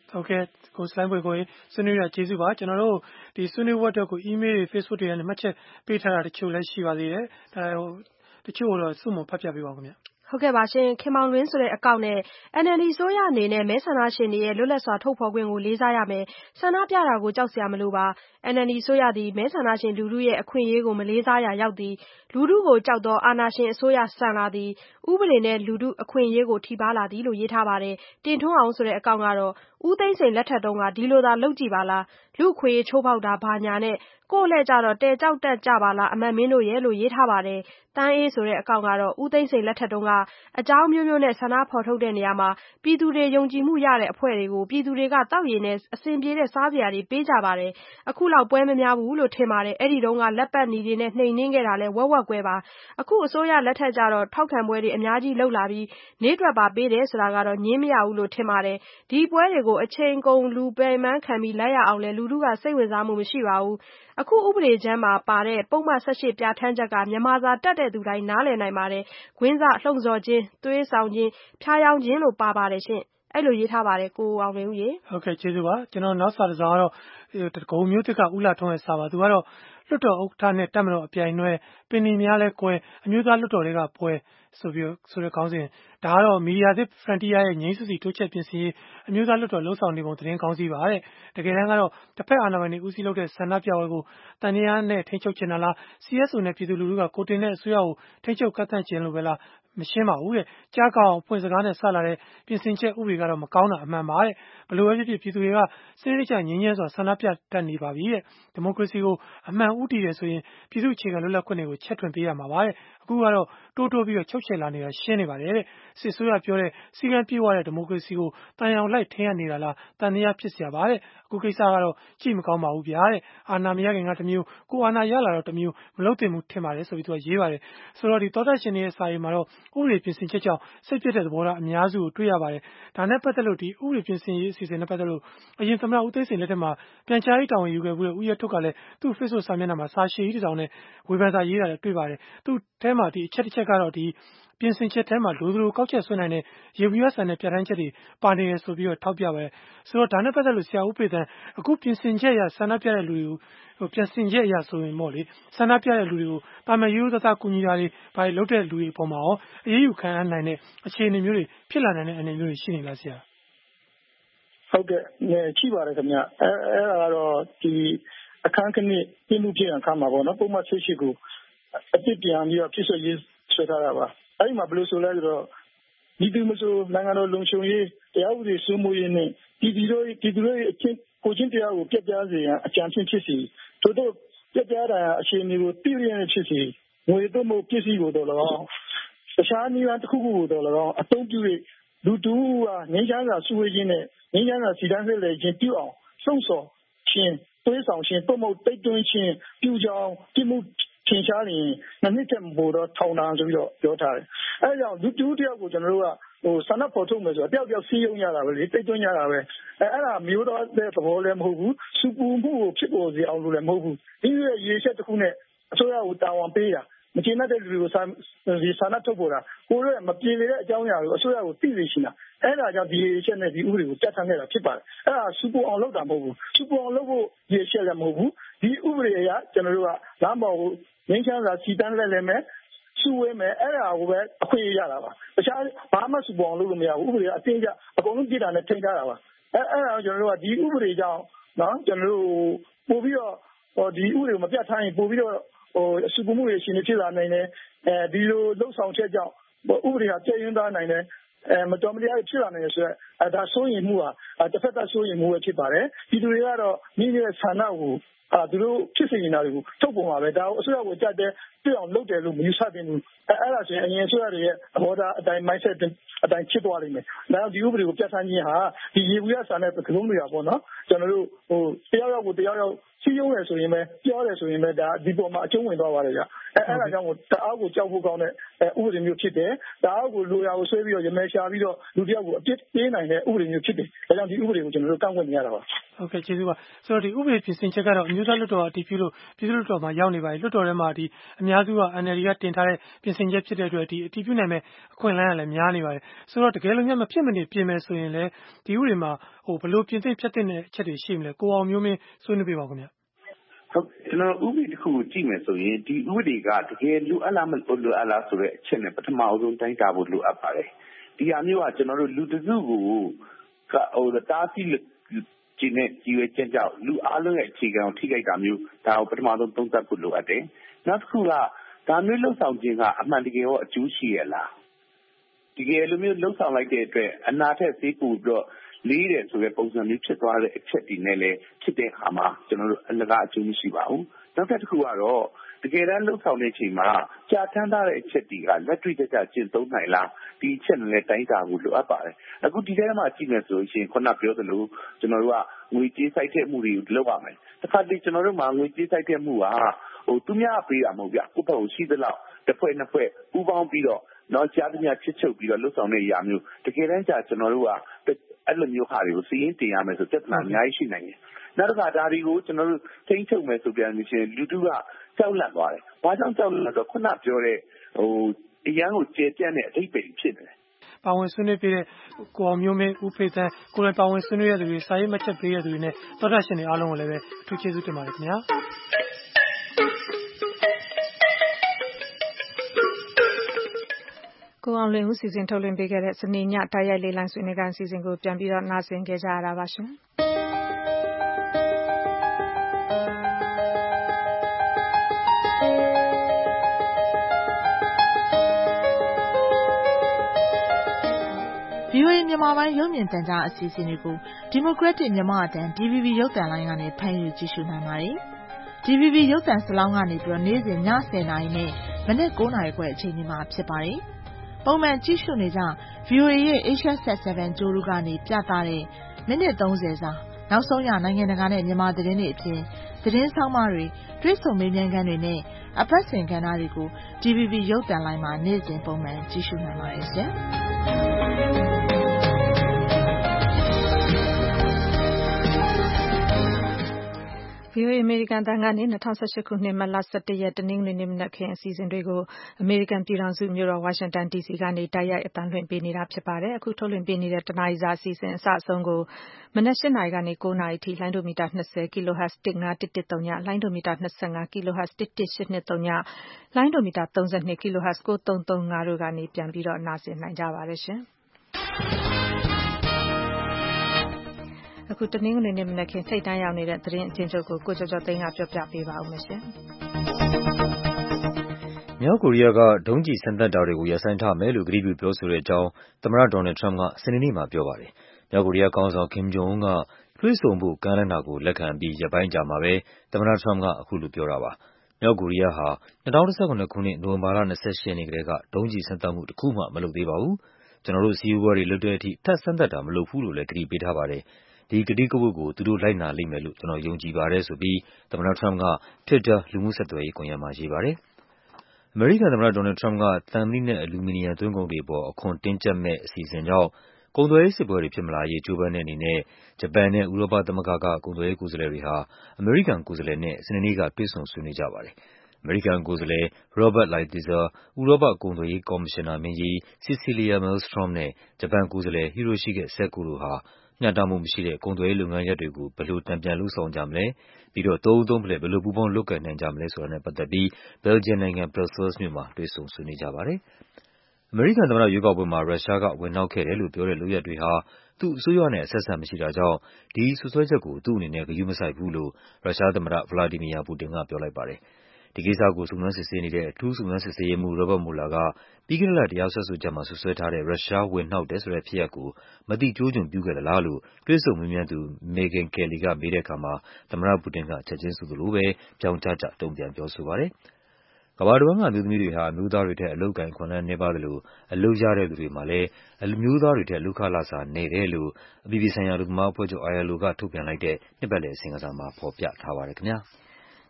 ဟုတ်ကဲ့ကိုစလိုင်းပွေကိုဆွေးနွေးရကျေးဇူးပါကျွန်တော်တို့ဒီဆွေးနွေးပွဲအတွက်ကို email တွေ Facebook တွေနဲ့မှတ်ချက်ပေးထားတာတချို့လည်းရှိပါသေးတယ်ဒါတချို့တော့စုမဖတ်ပြပေးပါဦးခင်ဗျဟုတ်ကဲ့ပါရှင်ခင်မောင်လွင်ဆိုတဲ့အကောင့်နဲ့ NLD ဆိုရအနေနဲ့မဲဆန္ဒရှင်တွေရဲ့လွတ်လပ်စွာထုတ်ဖော်ခွင့်ကိုလေးစားရမယ်ဆန္ဒပြတာကိုကြောက်စရာမလိုပါ NLD ဆိုရသည်မဲဆန္ဒရှင်လူထုရဲ့အခွင့်အရေးကိုမလေးစားရာရောက်သည်လူထုကိုကြောက်သောအာဏာရှင်အစိုးရဆန်လာသည်ဥပဒေနဲ့လူထုအခွင့်အရေးကိုထိပါလာသည်လို့ရေးထားပါတယ်တင်ထွန်းအောင်ဆိုတဲ့အကောင့်ကတော့ဦးသိန်းစိန်လက်ထက်တုန်းကဒီလိုသာလုပ်ကြည့်ပါလားလူအခွင့်အရေးချိုးဖောက်တာဘာညာနဲ့ကိုယ့်လက်ကြတော့တဲကြောက်တက်ကြပါလားအမတ်မင်းတို့ရဲ့လို့ရေးထားပါတယ်တန်းအေးဆိုတဲ့အကောင့်ကတော့ဦးသိန်းစိန်လက်ထက်တုန်းကအကြောင်းမျိုးမျိုးနဲ့ဆန္ဒဖော်ထုတ်တဲ့နေရာမှာပြည်သူတွေယုံကြည်မှုရတဲ့အဖွဲ့တွေကိုပြည်သူတွေကတောက်ရည်နဲ့အစဉ်ပြေတဲ့စားစရာတွေပေးကြပါတယ်အခုလောက်ပွဲမများဘူးလို့ထင်ပါတယ်အဲ့ဒီတုန်းကလက်ပတ်နီတွေနဲ့နှိမ်နှင်းခဲ့တာလဲဝက်ဝက်ကွဲပါအခုအစိုးရလက်ထက်ကြတော့ထောက်ခံပွဲတွေအများကြီးလှုပ်လာပြီးနေတွက်ပါပေးတယ်ဆိုတာကတော့ညင်းမရဘူးလို့ထင်ပါတယ်ဒီပွဲတွေကိုအချိန်ကုန်လူပယ်မန်းခံပြီးလိုက်ရအောင်လဲလူထုကစိတ်ဝင်စားမှုမရှိပါဘူးအခုဥပဒေချမ်းမှာပါတဲ့ပုံမှန်18ပြဋ္ဌာန်းချက်ကမြန်မာစာတတ်တဲ့သူတိုင်းနားလည်နိုင်ပါတယ်။ကွင်းစလှုံ့ဆော်ခြင်းသွေးဆောင်ခြင်းဖျားယောင်းခြင်းလို့ပါပါတယ်ရှင်။အဲ့လိုရေးထားပါတယ်ကိုအောင်နေဦးရေ။ဟုတ်ကဲ့ကျေးဇူးပါကျွန်တော်နောက်စာတစ်စောင်ကတော့ဂုံမျိုးတစ်ကဦးလာထုံးရဲ့စာပါသူကတော့လွတ်တော်ဥက္ကဋ္ဌနဲ့တက်မတော်အပြိုင်နွဲပင်နီများလဲကွဲအမျိုးသားလွတ်တော်တွေကပွဲဆိုတဲ့ခေါင်းစဉ်ဒါကတော့မီဒီယာသစ် Frontier ရဲ့ငြိမ်းစုစီတိုးချက်ပြင်ဆင်ရေးအမျိုးသားလွတ်တော်လှုပ်ဆောင်နေပုံသတင်းကောင်းစီပါတဲ့တကယ်တမ်းကတော့တစ်ဖက်အာဏာပိုင်တွေဦးစီးလုပ်တဲ့ဆန္ဒပြပွဲကိုတန်တရားနဲ့ထိန်းချုပ်ချင်တာလား CSO နဲ့ပြည်သူလူထုကကိုတင်တဲ့အစိုးရကိုထိန်းချုပ်ကန့်သတ်ခြင်းလို့ပဲလားမရှင်းပါဘူးတဲ့ကြားကောင်းဖွင့်စကားနဲ့ဆက်လာတဲ့ပြင်ဆင်ချက်ဥပဒေကတော့မကောင်းတာအမှန်ပါတဲ့ဘလို့ပဲဖြစ်ဖြစ်ပြည်သူတွေကစနစ်တကျငြင်းရဲစွာဆန္ဒပြတတ်နေပါပြီတဲ့ဒီမိုကရေစီကိုအမှန်ဥတည်တယ်ဆိုရင်ပြည်သူအခြေခံလွတ်လပ်ခွင့်တွေကိုချက်ထွင်ပေးရမှာပါတဲ့အခုကတော့တိုးပြီးတော့ချုပ်ချယ်လာနေတာရှင်းနေပါတယ်တဲ့စစ်ဆိုးရပြောတဲ့စီကံပြေးသွားတဲ့ဒီမိုကရေစီကိုတန်ရောင်လိုက်ထင်းရနေတာလားတန်တရားဖြစ်เสียပါတဲ့အခုကိစ္စကတော့ကြည့်မကောင်းပါဘူးဗျာတဲ့အာဏာမရခင်ကတမျိုးကိုအာဏာရလာတော့တမျိုးမလုပ်သင့်ဘူးထင်ပါတယ်ဆိုပြီးသူကရေးပါတယ်ဆိုတော့ဒီသောတာရှင်တွေရဲ့စာရေးမှာတော့ဥပဒေပြင်ဆင်ချက်ကြောင့်စိတ်ပြည့်တဲ့သဘောထားအများစုကိုတွေ့ရပါတယ်ဒါနဲ့ပတ်သက်လို့ဒီဥပဒေပြင်ဆင်ရေးအစီအစဉ်နဲ့ပတ်သက်လို့အရင်သမ္မတဦးသိန်းစိန်လက်ထက်မှာပြန်ကြားရေးတာဝန်ယူခဲ့မှုတဲ့ဦးရထုတ်ကလည်းသူ့ Facebook စာမျက်နှာမှာစာရှည်ကြီးတစ်စောင်နဲ့ဝေဖန်စာရေးတာလည်းတွေ့ပါတယ်သူ့ထဲမှာဒီအချက်တစ်ချက်ကတော့ဒီပြင်ဆင်ချက်ထဲမှာလိုသလိုကောက်ချက်ဆွဲနိုင်တဲ့ရေဘူးရဆန်တဲ့ပြဋ္ဌာန်းချက်တွေပါနေတယ်ဆိုပြီးတော့ထောက်ပြပါတယ်ဆိုတော့ဒါနဲ့ပတ်သက်လို့ဆရာဦးဖေသန်းအခုပြင်ဆင်ချက်ရဆန္ဒပြတဲ့လူတွေကိုပြင်ဆင်ချက်ရဆိုရင်ပေါ့လေဆန္ဒပြတဲ့လူတွေကိုတာမန်ရိုးသားသားကူညီတာတွေဘာတွေလုပ်တဲ့လူတွေအပေါ်မှာရောအရေးယူခံရနိုင်တဲ့အခြေအနေမျိုးတွေဖြစ်လာနိုင်တဲ့အနေမျိုးတွေရှိနေလားဆရာဟုတ်ကဲ့ရှိပါတယ်ခင်ဗျအဲ့ဒါကတော့ဒီအခန်းကဏ္ဍပြင်မှုပြင်အခါမှာပေါ့နော်ပုံမှန်ဆွေးရှိကိုအစ်စ်ပြန်ပြီးတော့ဖြစ်ဆွရေးဆွဲထားတာပါအဲ့ဒီမှာဘယ်လိုဆိုလဲဆိုတော့ဒီသူမဆိုနိုင်ငံတော်လုံခြုံရေးတရားဥပဒေစိုးမိုးရေးနဲ့ဒီတို့အချင်းကိုချင်းတရားကိုပြတ်ပြားစေရန်အကြံဖြင့်ဖြစ်စီတို့ပြတ်ပြားတာအခြေအနေကိုသိရတဲ့ဖြစ်စီငွေတို့မို့ပစ္စည်းကိုတော့၎င်းတခြားနည်းလမ်းတစ်ခုခုကိုတော့၎င်းအသုံးပြု၍လူတူကငင်းချမ်းစာစုဝေးခြင်းနဲ့ငင်းချမ်းစာစီတန်းဆက်လေခြင်းပြုအောင်လှုံ့ဆော်ခြင်းသွေးဆောင်ခြင်းပုံမှုတိတ်တွင်းခြင်းပြုကြောင်းပြမှုထင်ရှားရင်နှစ်ချက်ပို့တော့ထောင်တာဆိုပြီးတော့ပြောထားတယ်။အဲဒါကြောင့်လူတူတယောက်ကိုကျွန်တော်တို့ကဆန္ဒဖော်ထုတ်မယ်ဆိုတော့တယောက်စီးရုံရတာပဲလေတိတ်တွင်းရတာပဲအဲ့ဒါမျိုးတော့တဲ့သဘောလည်းမဟုတ်ဘူးစူပူမှုကိုဖြစ်ပေါ်စေအောင်လို့လည်းမဟုတ်ဘူးဒီရဲ့ရေချက်တစ်ခုနဲ့အစိုးရကိုတာဝန်ပေးတာမကျေနပ်တဲ့လူတွေကိုဆန္ဒထုတ်ပေါ်တာကိုယ်ရဲ့မပြေလည်တဲ့အကြောင်းအရာကိုအစိုးရကိုသိစေချင်တာအဲ့ဒါကြောင့်ဒီရေချက်နဲ့ဒီဥပဒေကိုပြဋ္ဌာန်းခဲ့တာဖြစ်ပါတယ်အဲ့ဒါစူပူအောင်လုပ်တာမဟုတ်ဘူးစူပူအောင်လုပ်ဖို့ရေချက်လည်းမဟုတ်ဘူးဒီဥပဒေအရကျွန်တော်တို့ကလမ်းပေါ်ကိုငင်းချမ်းစာစီတန်းလဲလဲမယ်စုဝေးမယ်အဲ့ဒါကိုပဲအခွင့်အရေးရတာပါတခြားဘာမှစူပူအောင်လုပ်လို့မရဘူးဥပဒေကအတင်းကျအကုန်လုံးပြည်တာနဲ့ထိန်းထားတာပါအဲ့ဒါကျွန်တော်တို့ကဒီဥပဒေကြောင့်နော်ကျွန်တော်တို့ပို့ပြီးတော့ဒီဥပဒေကိုမပြဋ္ဌာန်းရင်ပို့ပြီးတော့စူပူမှုတွေရှင်နေဖြစ်လာနိုင်တယ်ဒီလိုလှုပ်ဆောင်ချက်ကြောင့်ဥပဒေဟာပြည့်ရင်းသားနိုင်တယ်မတော်မတရားဖြစ်လာနိုင်တယ်ဆိုတော့ဒါစိုးရင်မှုဟာတစ်ဖက်သက်စိုးရင်မှုပဲဖြစ်ပါတယ်ဒီလူတွေကတော့မိမိရဲ့ဆန္ဒကိုသူတို့ဖြစ်စေနေတာတွေကိုထုတ်ပေါ်မှာပဲဒါကိုအစိုးရကိုကြက်တဲ့ပြအောင်လုပ်တယ်လို့မယူဆသင့်ဘူးအဲ့ဒါဆိုရင်အရင်အစိုးရတွေရဲ့အဘောသားအတိုင်း mindset အတိုင်းဖြစ်သွားလိမ့်မယ်ဒါကြောင့်ဒီဥပဒေကိုပြဋ္ဌာန်းခြင်းဟာဒီရေဘူးရစာနဲ့ကလုံးတွေကပေါ့နော်ကျွန်တော်တို့တယောက်ယောက်ကိုတယောက်ယောက်စီးရုံးရဆိုရင်ပဲပြောတယ်ဆိုရင်ပဲဒါဒီပေါ်မှာအကျုံးဝင်သွားပါတယ်ဗျအဲ့ဒါကြောင့်တအားကိုကြောက်ဖို့ကောင်းတဲ့ဥပဒေမျိုးဖြစ်တယ်တအားကိုလိုရာကိုဆွဲပြီးတော့ရမဲရှာပြီးတော့လူတယောက်ကိုအပြစ်ပေးနိုင်တဲ့ဥပဒေမျိုးဖြစ်တယ်ဒါကြောင့်ဒီဥပဒေကိုကျွန်တော်တို့ကန့်ကွက်နေရတာပါဟုတ်ကဲ့ကျေးဇူးပါဆိုတော့ဒီဥပဒေပြင်ဆင်ချက်ကတော့အမျိုးသားလွှတ်တော်အတည်ပြုလို့ပြည်သူ့လွှတ်တော်မှာရောက်နေပါတယ်လွှတ်တော်ထဲမှာဒီအများစုက NLD ကတင်ထားတဲ့ပြင်ဆင်ချက်ဖြစ်တဲ့အတွက်ဒီအတည်ပြုနိုင်မဲ့အခွင့်အလမ်းကလည်းများနေပါတယ်ဆိုတော့တကယ်လို့ညမဖြစ်မနေပြင်မယ်ဆိုရင်လည်းဒီဥပဒေမှာဘယ်လိုပြင်သင့်ဖြတ်သင့်တဲ့အချက်တွေရှိမလဲကိုအောင်မျိုးမင်းဆွေးနွေးပေးပါခင်ဗျဟုတ်ကျွန်တော်ဥပဒေတစ်ခုကိုကြည့်မယ်ဆိုရင်ဒီဥပဒေကတကယ်လိုအပ်လားမလိုအပ်လားဆိုတဲ့အချက်နဲ့ပထမအဆုံးတိုင်းတာဖို့လိုအပ်ပါတယ်ဒီဟာမျိုးကကျွန်တော်တို့လူတစုကိုတားဆီးကျင်းတဲ့ကြီးဝဲချက်ကြောင့်လူအားလုံးရဲ့အခြေခံကိုထိခိုက်တာမျိုးဒါကိုပထမဆုံးသုံးသပ်ဖို့လိုအပ်တယ်နောက်တစ်ခုကဒါမျိုးလှုပ်ဆောင်ခြင်းကအမှန်တကယ်ရောအကျိုးရှိရလားတကယ်လိုမျိုးလှုပ်ဆောင်လိုက်တဲ့အတွက်အနာထက်သေးပူပြီးတော့လေးတယ်ဆိုတဲ့ပုံစံမျိုးဖြစ်သွားတဲ့အချက်ဒီနဲ့လည်းဖြစ်တဲ့အခါမှာကျွန်တော်တို့အလကားအကျိုးမရှိပါဘူးနောက်တစ်ခုကတော့တကယ်တမ်းလှုပ်ဆောင်တဲ့အချိန်မှာကြာထမ်းထားတဲ့အချက်တွေကလက်တွေ့ကျကျကျင့်သုံးနိုင်လားဒီအချက်နဲ့လည်းတိုင်းတာဖို့လိုအပ်ပါတယ်အခုဒီထဲမှာကြည့်မယ်ဆိုရင်ခုနပြောသလိုကျွန်တော်တို့ကငွေကြေးစိုက်တဲ့မှုတွေကိုလုပ်ရမယ်တစ်ခါတည်းကျွန်တော်တို့မှာငွေကြေးစိုက်တဲ့မှုကသူများပေးတာမဟုတ်ဗျကိုယ့်ဘက်ကိုရှိသလောက်တစ်ဖွဲ့နှစ်ဖွဲ့ပူးပေါင်းပြီးတော့နောက်ကြားသမျှချစ်ချုပ်ပြီးတော့လှုပ်ဆောင်တဲ့အရာမျိုးတကယ်တမ်းကျကျွန်တော်တို့ကအဲ့လိုမျိုးဟာတွေကိုစီးရင်တင်ရမယ်ဆိုပြဿနာအများကြီးရှိနိုင်တယ်နောက်တစ်ခါဒါတွေကိုကျွန်တော်တို့ထိန်းချုပ်မယ်ဆိုပြန်လို့ရှိရင်လူထုကကြောက်လန့်သွားတယ်ဘာကြောင့်ကြောက်လန့်လဲဆိုတော့ခုနပြောတဲ့အရန်ကိုကျေပြန့်တဲ့အဓိပ္ပာယ်ဖြစ်နေတယ်ပါဝင်ဆွေးနွေးပေးတဲ့ကိုအောင်မျိုးမင်းဦးဖေသန်းကိုယ်တိုင်ပါဝင်ဆွေးနွေးရတဲ့သူတွေစာရေးမှတ်ချက်ပေးရတဲ့သူတွေနဲ့သောတာရှင်တွေအားလုံးကိုလည်းပဲအထူးကျေးဇူးတင်ပါတယ်ခင်ဗျာကိုအောင်လွင်ဦးစီစဉ်ထုတ်လွှင့်ပေးခဲ့တဲ့စနေညတိုက်ရိုက်လေးလိုင်းဆွေးနွေးခန်းအစီအစဉ်ကိုပြန်ပြီးတော့နားဆင်ကြရတာပါရှင် VOA မြန်မာပိုင်းရုပ်မြင်သံကြားအစီအစဉ်တွေကို Democratic မြန်မာအတန် DVB ရုပ်သံလိုင်းကနေဖမ်းယူကြည့်ရှုနိုင်ပါတယ်။ DVB ရုပ်သံစလောင်းကနေပြီးတော့နေ့စဉ်ည 10 နာရီနဲ့မနက် 9 နာရီခွဲအချိန်ဒီမှာဖြစ်ပါတယ်။ပုံမှန်ကြည့်ရှုနေကြ VOA ရဲ့ Asia Sat 7 ကြိုးလူကနေပြသတဲ့မိနစ် 30 စာနောက်ဆုံးရနိုင်ငံတကာနဲ့မြန်မာသတင်းတွေအပြင်သတင်းဆောင်မတွေတွေ့ဆုံမေးမြန်းခန်းတွေနဲ့အပတ်စဉ်ကဏ္ဍတွေကို DVB ရုပ်သံလိုင်းမှာနေ့စဉ်ပုံမှန်ကြည့်ရှုနိုင်ပါတယ်ရှင်။ VOA အမေရိကန်တန်ကနေ2018ခုနှစ်မတ်လ17ရက်တနင်္ဂနွေနေ့မနက်ခင်းအစီအစဉ်တွေကိုအမေရိကန်ပြည်ထောင်စုမြို့တော်ဝါရှင်တန် DC ကနေတိုက်ရိုက်အသံလွှင့်ပေးနေတာဖြစ်ပါတယ်။အခုထုတ်လွှင့်ပေးနေတဲ့တနားရီစာအစီအစဉ်အစအဆုံးကိုမနက်8နာရီကနေ9နာရီထိလိုင်းဒိုမီတာ20 kHz 15113လိုင်းဒိုမီတာ25 kHz 11823လိုင်းဒိုမီတာ32 kHz 9335တို့ကနေပြန်ပြီးတော့နားဆင်နိုင်ကြပါတယ်ရှင်။အခုတနင်္ဂနွေနေ့မနက်ခင်းထိပ်တန်းရောက်နေတဲ့သတင်းအချင်းချုပ်ကိုကိုကျော်ကျော်သိန်းကပြောပြပေးပါဦးမယ်ရှင်။မြောက်ကိုရီးယားကဒုံးကျည်စမ်းသပ်တာတွေကိုရပ်ဆိုင်းထားမယ်လို့ကတိပြုပြောဆိုတဲ့အကြောင်းသမ္မတဒေါ်နယ်ထရမ့်ကစနေနေ့မှာပြောပါတယ်။မြောက်ကိုရီးယားခေါင်းဆောင်ကင်ဂျုံအွန်းကတွေ့ဆုံဖို့ကမ်းလှမ်းတာကိုလက်ခံပြီးရက်ပိုင်းကြာမှာပဲသမ္မတထရမ့်ကအခုလိုပြောတာပါ။မြောက်ကိုရီးယားဟာ2017ခုနှစ်နိုဝင်ဘာလ28ရက်နေ့ကတည်းကဒုံးကျည်စမ်းသပ်မှုတစ်ခုမှမလုပ်သေးပါဘူး။ကျွန်တော်တို့စည်းဝေးပွဲတွေလွတ်တဲ့အထိထပ်စမ်းသပ်တာမလုပ်ဘူးလို့လည်းကတိပေးထားပါတယ်။ဒီကတိကဝတ်ကိုသူတို့လိုက်နာလိမ့်မယ်လို့ကျွန်တော်ယုံကြည်ပါတယ်ဆိုပြီးသမ္မတထရမ့်က Twitter လူမှုဆက်သွယ်ရေးကွန်ရက်မှာရေးပါတယ်။အမေရိကန်သမ္မတဒေါ်နယ်ထရမ့်ကသံမဏိနဲ့အလူမီနီယံသွင်းကုန်တွေအပေါ်အခွန်တင်းကျပ်မဲ့အစီအစဉ်ကြောင့်ကုန်သွယ်ရေးစစ်ပွဲတွေဖြစ်မလာရေးကြိုးပမ်းတဲ့အနေနဲ့ဂျပန်နဲ့ဥရောပသမဂ္ဂကကုန်သွယ်ရေးကိုယ်စားလှယ်တွေဟာအမေရိကန်ကိုယ်စားလှယ်နဲ့စနေနေ့ကတွေ့ဆုံဆွေးနွေးကြပါတယ်။အမေရိကန်ကိုယ်စားလှယ် Robert Lighthizer ၊ဥရောပကုန်သွယ်ရေးကော်မရှင်နာမင်းကြီး Cecilia Malmström နဲ့ဂျပန်ကိုယ်စားလှယ် Hiroshige Seko တို့ဟာမျှတမှုမရှိတဲ့ကုန်သွယ်ရေးလုပ်ငန်းရပ်တွေကိုဘယ်လိုတန်ပြန်လုပ်ဆောင်ကြမလဲပြီးတော့သုံးဦးသုံးဖလှယ်ဘယ်လိုပူးပေါင်းလုပ်ကိုင်နိုင်ကြမလဲဆိုတာနဲ့ပတ်သက်ပြီးဘယ်လ်ဂျီယံနိုင်ငံ Brussels မြို့မှာတွေ့ဆုံဆွေးနွေးကြပါတယ်။အမေရိကန်သမ္မတရွေးကောက်ပွဲမှာရုရှားကဝင်နှောက်ခဲ့တယ်လို့ပြောတဲ့လုပ်ရပ်တွေဟာသူ့အစိုးရနဲ့အဆက်အစပ်မရှိတာကြောင့်ဒီစွပ်စွဲချက်ကိုသူ့အနေနဲ့ဂရုမစိုက်ဘူးလို့ရုရှားသမ္မတ Vladimir Putin ကပြောလိုက်ပါတယ်။ဒီကိစ္စကိုစုံစမ်းစစ်ဆေးနေတဲ့အထူးစုံစမ်းစစ်ဆေးရေးမှူး Robert Mueller ကပြီးခဲ့တဲ့လတရားစွဲဆိုချက်မှာစွပ်စွဲထားတဲ့ရုရှားဝင်နှောက်တယ်ဆိုတဲ့ဖြစ်ရပ်ကိုမသိကျိုးကျွန်ပြုခဲ့သလားလို့တွေ့ဆုံမေးမြန်းသူ Megyn Kelly ကမေးတဲ့အခါမှာသမ္မတပူတင်ကချက်ချင်းဆိုသလိုပဲပြောင်ကျကျတုံ့ပြန်ပြောဆိုပါတယ်။ကမ္ဘာတဝန်းကအမျိုးသမီးတွေဟာအမျိုးသားတွေထက်အလုပ်အကိုင်အခွင့်အလမ်းနည်းပါးသလိုအလုပ်ရတဲ့သူတွေမှာလည်းအမျိုးသားတွေထက်လုပ်ခလစာနည်းတယ်လို့အပြည်ပြည်ဆိုင်ရာအလုပ်သမားအဖွဲ့ချုပ် ILO ကထုတ်ပြန်လိုက်တဲ့နှစ်ပတ်လည်အစီရင်ခံစာမှာဖော်ပြထားပါတယ်ခင်ဗျာ။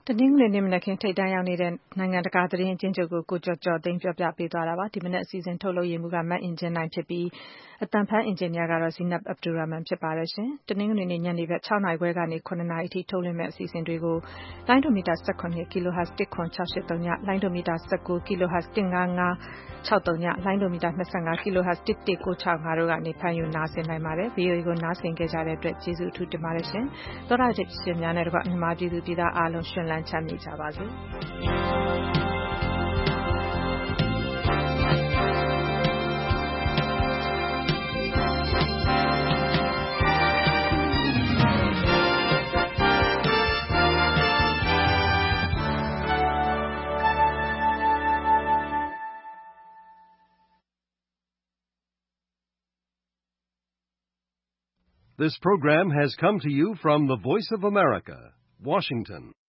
တနင်္ဂနွေနေ့မနက်ခင်းထိပ်တန်းရောက်နေတဲ့နိုင်ငံတကာသတင်းအကျဉ်းချုပ်ကိုကျော်ကျော်သိန်းပြောပြပေးသွားတာပါဒီမနက်အစီအစဉ်ထုတ်လုပ်ရမှုကမတ်အင်ဂျင်နိုင်ဖြစ်ပြီးအတန်ဖန်အင်ဂျင်နီယာကတော့ဇီနပ်အဗ်ဒူရာမန်ဖြစ်ပါတယ်ရှင်တနင်္ဂနွေနေ့ညနေဘက်6:00 နာရီခွဲကနေ9:00 နာရီအထိထုတ်လွှင့်မယ့်အစီအစဉ်တွေကိုလိုင်းဒိုမီတာ18 kHz 10683ညလိုင်းဒိုမီတာ19 kHz 15563ညလိုင်းဒိုမီတာ25 kHz 11965တို့ကနေဖမ်းယူနားဆင်နိုင်ပါတယ် VOA ကိုနားဆင်ကြတဲ့အတွက်ကျေးဇူးအထူးတင်ပါတယ်ရှင်သောတာရှင်များနဲ့တကွမြန်မာပြည်သူပြည်သားအားလုံးရှင်လန်းချမ်းမြေ့ကြပါစေ This program has come to you from the Voice of America, Washington.